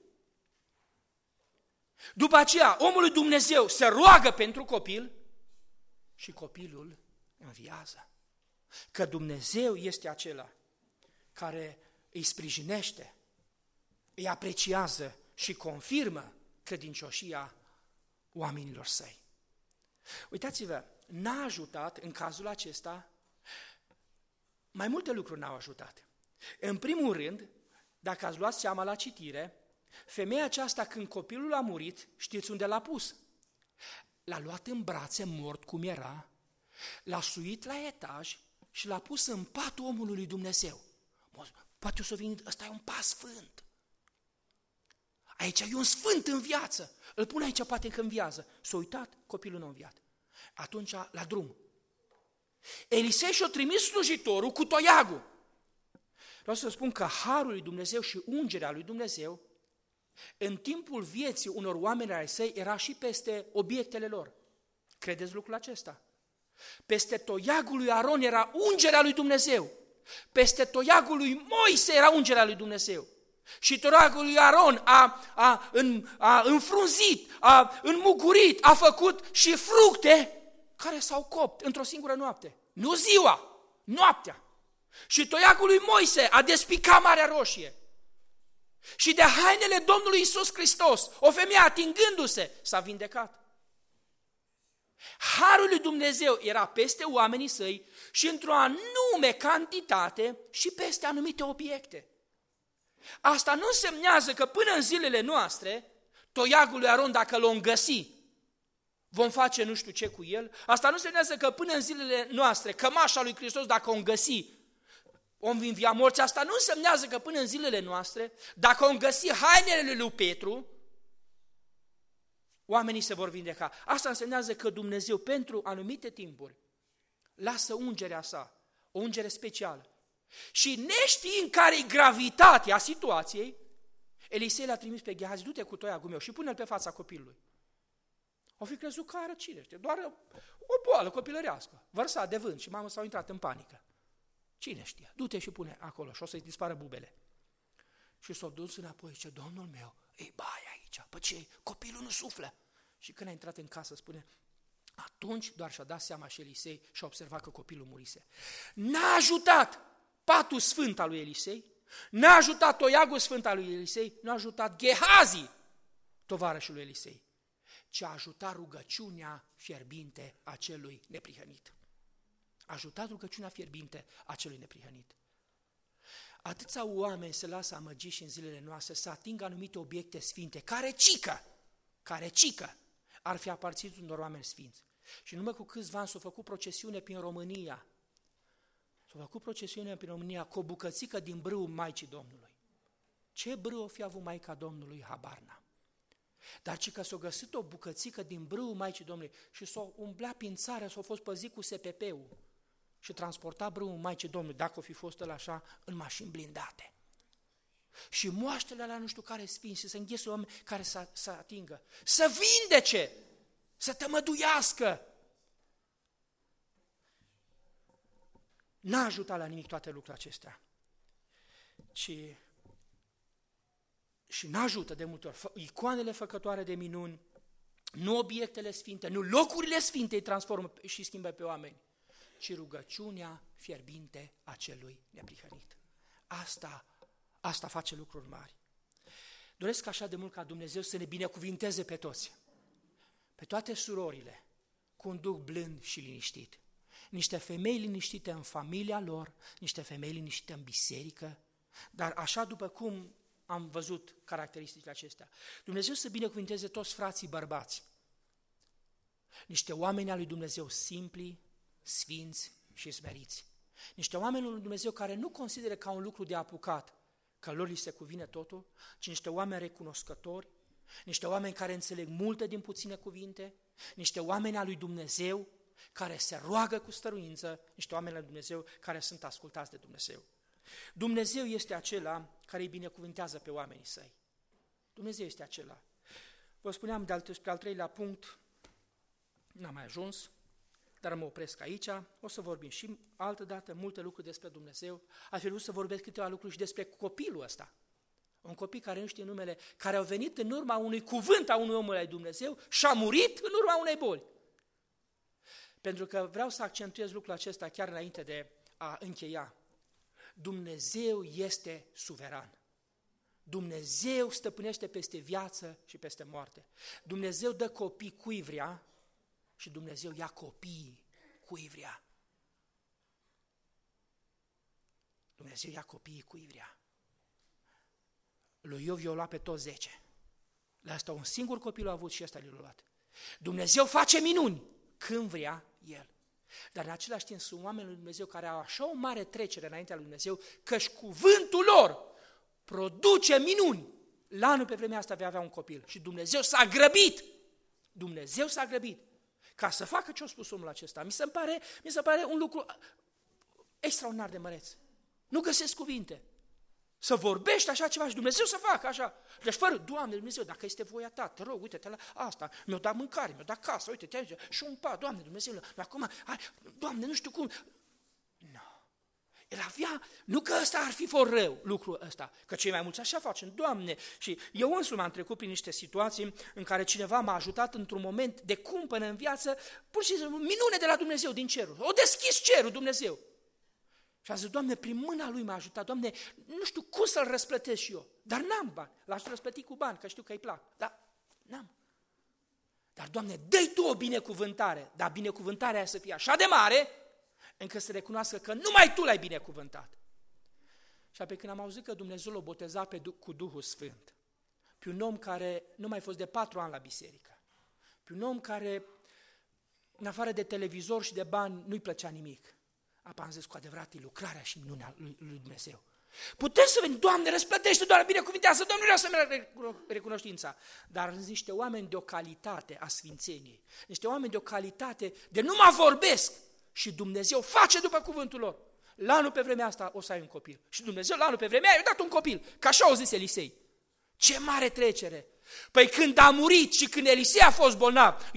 După aceea, omul lui Dumnezeu se roagă pentru copil și copilul înviază. Că Dumnezeu este acela care îi sprijinește, îi apreciază și confirmă credincioșia oamenilor săi. Uitați-vă, n-a ajutat în cazul acesta, mai multe lucruri n-au ajutat. În primul rând, dacă ați luat seama la citire, femeia aceasta, când copilul a murit, știți unde l-a pus? L-a luat în brațe, mort cum era, l-a suit la etaj și l-a pus în patul omului lui Dumnezeu. Poate o să vină, ăsta e un pas sfânt. Aici e un sfânt în viață. Îl pun aici, poate că înviază. S-a uitat, copilul nu a înviat. Atunci, la drum. Elisei și-a trimis slujitorul cu toiagul. Vreau să spun că harul lui Dumnezeu și ungerea lui Dumnezeu în timpul vieții unor oameni ai săi era și peste obiectele lor. Credeți lucrul acesta? Peste toiagul lui Aron era ungerea lui Dumnezeu. Peste toiagul lui Moise era ungerea lui Dumnezeu. Și toiagul lui Aron a înfrunzit, a înmugurit, a făcut și fructe care s-au copt într-o singură noapte. Nu ziua, noaptea. Și toiagul lui Moise a despicat Marea Roșie. Și de hainele Domnului Iisus Hristos, o femeie atingându-se, s-a vindecat. Harul lui Dumnezeu era peste oamenii săi și într-o anume cantitate și peste anumite obiecte. Asta nu însemnează că până în zilele noastre, toiagul lui Aron, dacă l-om găsi, vom face nu știu ce cu el. Asta nu însemnează că până în zilele noastre, cămașa lui Hristos, dacă o găsi, om învia morți. Asta nu însemnează că până în zilele noastre, dacă om găsi hainele lui Petru, oamenii se vor vindeca. Asta însemnează că Dumnezeu pentru anumite timpuri lasă ungerea sa, o ungere specială. Și neștiind care-i gravitatea situației, Elisei l-a trimis pe Gehazi, du-te cu toiagul meu și pune-l pe fața copilului. Au fi crezut că are cine știe, doar o boală copilărească, vărsat de vânt și mamă s-au intrat în panică. Cine știe? Du-te și pune acolo și o să-i dispară bubele. Și s-au dus înapoi, zice, Domnul meu, e baie aici, păi ce, copilul nu suflă. Și când a intrat în casă, spune, atunci doar și-a dat seama și Elisei și a observat că copilul murise. N-a ajutat patul sfânt al lui Elisei, n-a ajutat toiagul sfânt al lui Elisei, n-a ajutat Gehazi, tovarășul lui Elisei, ci a ajutat rugăciunea fierbinte a celui neprihănit. A ajutat rugăciunea fierbinte a celui neprihănit. Atâția oameni se lasă amăgiși în zilele noastre să atingă anumite obiecte sfinte, care cică, ar fi aparținut unor oameni sfinți. Și numai cu câțiva ani s-a făcut procesiune prin România. S-a făcut procesiune prin România cu o bucățică din brâul Maicii Domnului. Ce brâu o fi avut Maica Domnului, habar n-am. Dar ci că s-o găsit o bucățică din brâul Maicii Domnului și s-o umblea prin țară, s-o fost păzit cu SPP-ul și transporta brâul Maicii Domnului, dacă o fi fost el așa, în mașini blindate. Și moaștele alea nu știu care sfinți și să înghesuie oameni care să atingă, să vindece, să tămăduiască. N-a ajutat la nimic toate lucrurile acestea, și n-ajută de multe ori. Icoanele făcătoare de minuni, nu obiectele sfinte, nu locurile sfinte îi transformă și schimbă pe oameni, ci rugăciunea fierbinte a celui neprihănit. Asta face lucruri mari. Doresc așa de mult ca Dumnezeu să ne binecuvinteze pe toți, pe toate surorile, cu un duh blând și liniștit. Niște femei liniștite în familia lor, niște femei liniștite în biserică, dar așa după cum am văzut caracteristicile acestea. Dumnezeu să binecuvinteze toți frații bărbați, niște oameni al lui Dumnezeu simpli, sfinți și smeriți. Niște oameni al lui Dumnezeu care nu consideră ca un lucru de apucat că lor li se cuvine totul, ci niște oameni recunoscători, niște oameni care înțeleg multe din puține cuvinte, niște oameni al lui Dumnezeu care se roagă cu stăruință, niște oameni al lui Dumnezeu care sunt ascultați de Dumnezeu. Dumnezeu este acela care îi binecuvintează pe oamenii săi. Dumnezeu este acela. Vă spuneam despre al treilea punct, n-am mai ajuns, dar mă opresc aici, o să vorbim și altă dată multe lucruri despre Dumnezeu. Aș fi vrut să vorbesc câteva lucruri și despre copilul ăsta. Un copil care nu știe numele, care a venit în urma unui cuvânt a unui om al Dumnezeu și a murit în urma unei boli. Pentru că vreau să accentuez lucrul acesta chiar înainte de a încheia. Dumnezeu este suveran. Dumnezeu stăpânește peste viață și peste moarte. Dumnezeu dă copii cui vrea și Dumnezeu ia copiii cui vrea. Dumnezeu ia copiii cui vrea. Lui Iov i-a luat pe toți 10. La asta un singur copil a avut și ăsta l-a luat. Dumnezeu face minuni când vrea El. Dar în același timp sunt oameni lui Dumnezeu care au așa o mare trecere înaintea lui Dumnezeu, că-și cuvântul lor produce minuni. La anul pe vremea asta vei avea un copil și Dumnezeu s-a grăbit. Dumnezeu s-a grăbit ca să facă ce a spus omul acesta. Mi se pare un lucru extraordinar de măreț. Nu găsesc cuvinte. Să vorbești așa ceva și Dumnezeu să facă așa. Deci fără, Doamne Dumnezeu, dacă este voia Ta, te rog, uite-te la asta, mi-o dat mâncare, mi-o dat casă, uite-te aici, și un pat, Doamne Dumnezeu, acum, Doamne, nu știu cum. Nu. El avea, nu că ăsta ar fi fost rău, lucrul ăsta, că cei mai mulți așa facem, Doamne, și eu însumi am trecut prin niște situații în care cineva m-a ajutat într-un moment de cumpănă în viață, pur și simplu, minune de la Dumnezeu din cerul, o deschis cerul Dumnezeu. Și a zis, Doamne, prin mâna Lui m-a ajutat, Doamne, nu știu cum să-L răsplătesc și eu, dar n-am bani, l-aș răsplăti cu bani, că știu că îi plac, dar n-am. Dar, Doamne, dă-i Tu o binecuvântare, dar binecuvântarea aia să fie așa de mare, încât să recunoască că numai Tu l-ai binecuvântat. Și apoi când am auzit că Dumnezeu l-a botezat cu Duhul Sfânt, pe un om care nu mai fost de 4 ani la biserică, pe un om care, în afară de televizor și de bani, nu-i plăcea nimic, apoi am zis, cu adevărat, e lucrarea și minunea lui Dumnezeu. Puteți să veni, Doamne, răsplătește, Doamne, binecuvintează, Doamne, vreau să merg recunoștința. Dar niște oameni de o calitate a sfințeniei, niște oameni de o calitate de nu mă vorbesc și Dumnezeu face după cuvântul lor. La anul pe vremea asta o să ai un copil. Și Dumnezeu la anul pe vremea aia i-a dat un copil, că așa au zis Elisei. Ce mare trecere! Păi când a murit și când Elisei a fost bolnav,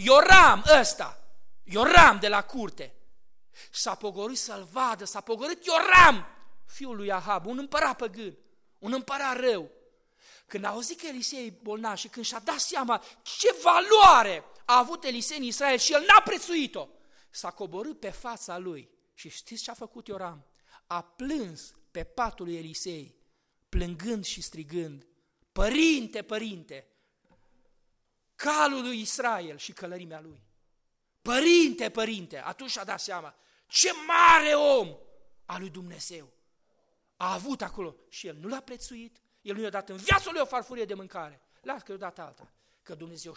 Ioram de la curte, s-a pogorât să-l vadă, s-a pogorât Ioram, fiul lui Ahab, un împărat păgân, un împărat rău. Când a auzit că Elisei e bolnav și când și-a dat seama ce valoare a avut Elisei în Israel și el n-a prețuit-o, s-a coborât pe fața lui și știți ce a făcut Ioram? A plâns pe patul lui Elisei, plângând și strigând, Părinte, Părinte, calul lui Israel și călărimea lui. Părinte, Părinte, atunci a dat seama, ce mare om al lui Dumnezeu a avut acolo și el nu l-a prețuit, el nu i-a dat în viața lui o farfurie de mâncare, lasă că i-a dat alta, că Dumnezeu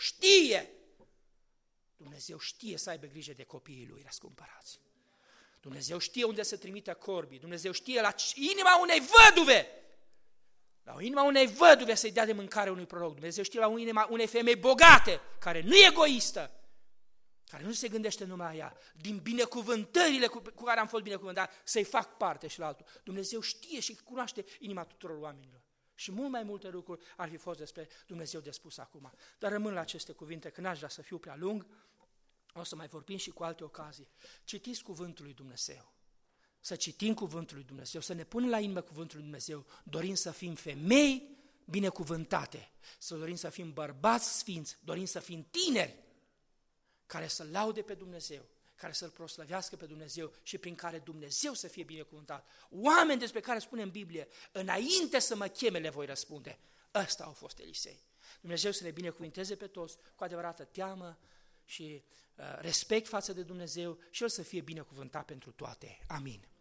știe să aibă grijă de copiii lui răscumpărați. Dumnezeu știe unde să trimită corbii, Dumnezeu știe la inima unei văduve La inima unei văduve să-i dea de mâncare unui proroc. Dumnezeu știe la inima unei femei bogate, care nu e egoistă, care nu se gândește numai ea, din binecuvântările cu care am fost binecuvântat, să-i fac parte și la altul. Dumnezeu știe și cunoaște inima tuturor oamenilor. Și mult mai multe lucruri ar fi fost despre Dumnezeu de spus acum. Dar rămân la aceste cuvinte, că n-aș vrea să fiu prea lung, o să mai vorbim și cu alte ocazii. Citiți cuvântul lui Dumnezeu. Să citim cuvântul lui Dumnezeu, să ne punem la inimă cuvântul lui Dumnezeu, dorim să fim femei binecuvântate, să dorim să fim bărbați sfinți, dorim să fim tineri, care să laude pe Dumnezeu, care să-L proslăvească pe Dumnezeu și prin care Dumnezeu să fie binecuvântat. Oameni despre care spune în Biblie, înainte să mă cheme le voi răspunde. Ăsta au fost Elisei. Dumnezeu să ne binecuvânteze pe toți cu adevărată teamă și respect față de Dumnezeu și El să fie binecuvântat pentru toate. Amin.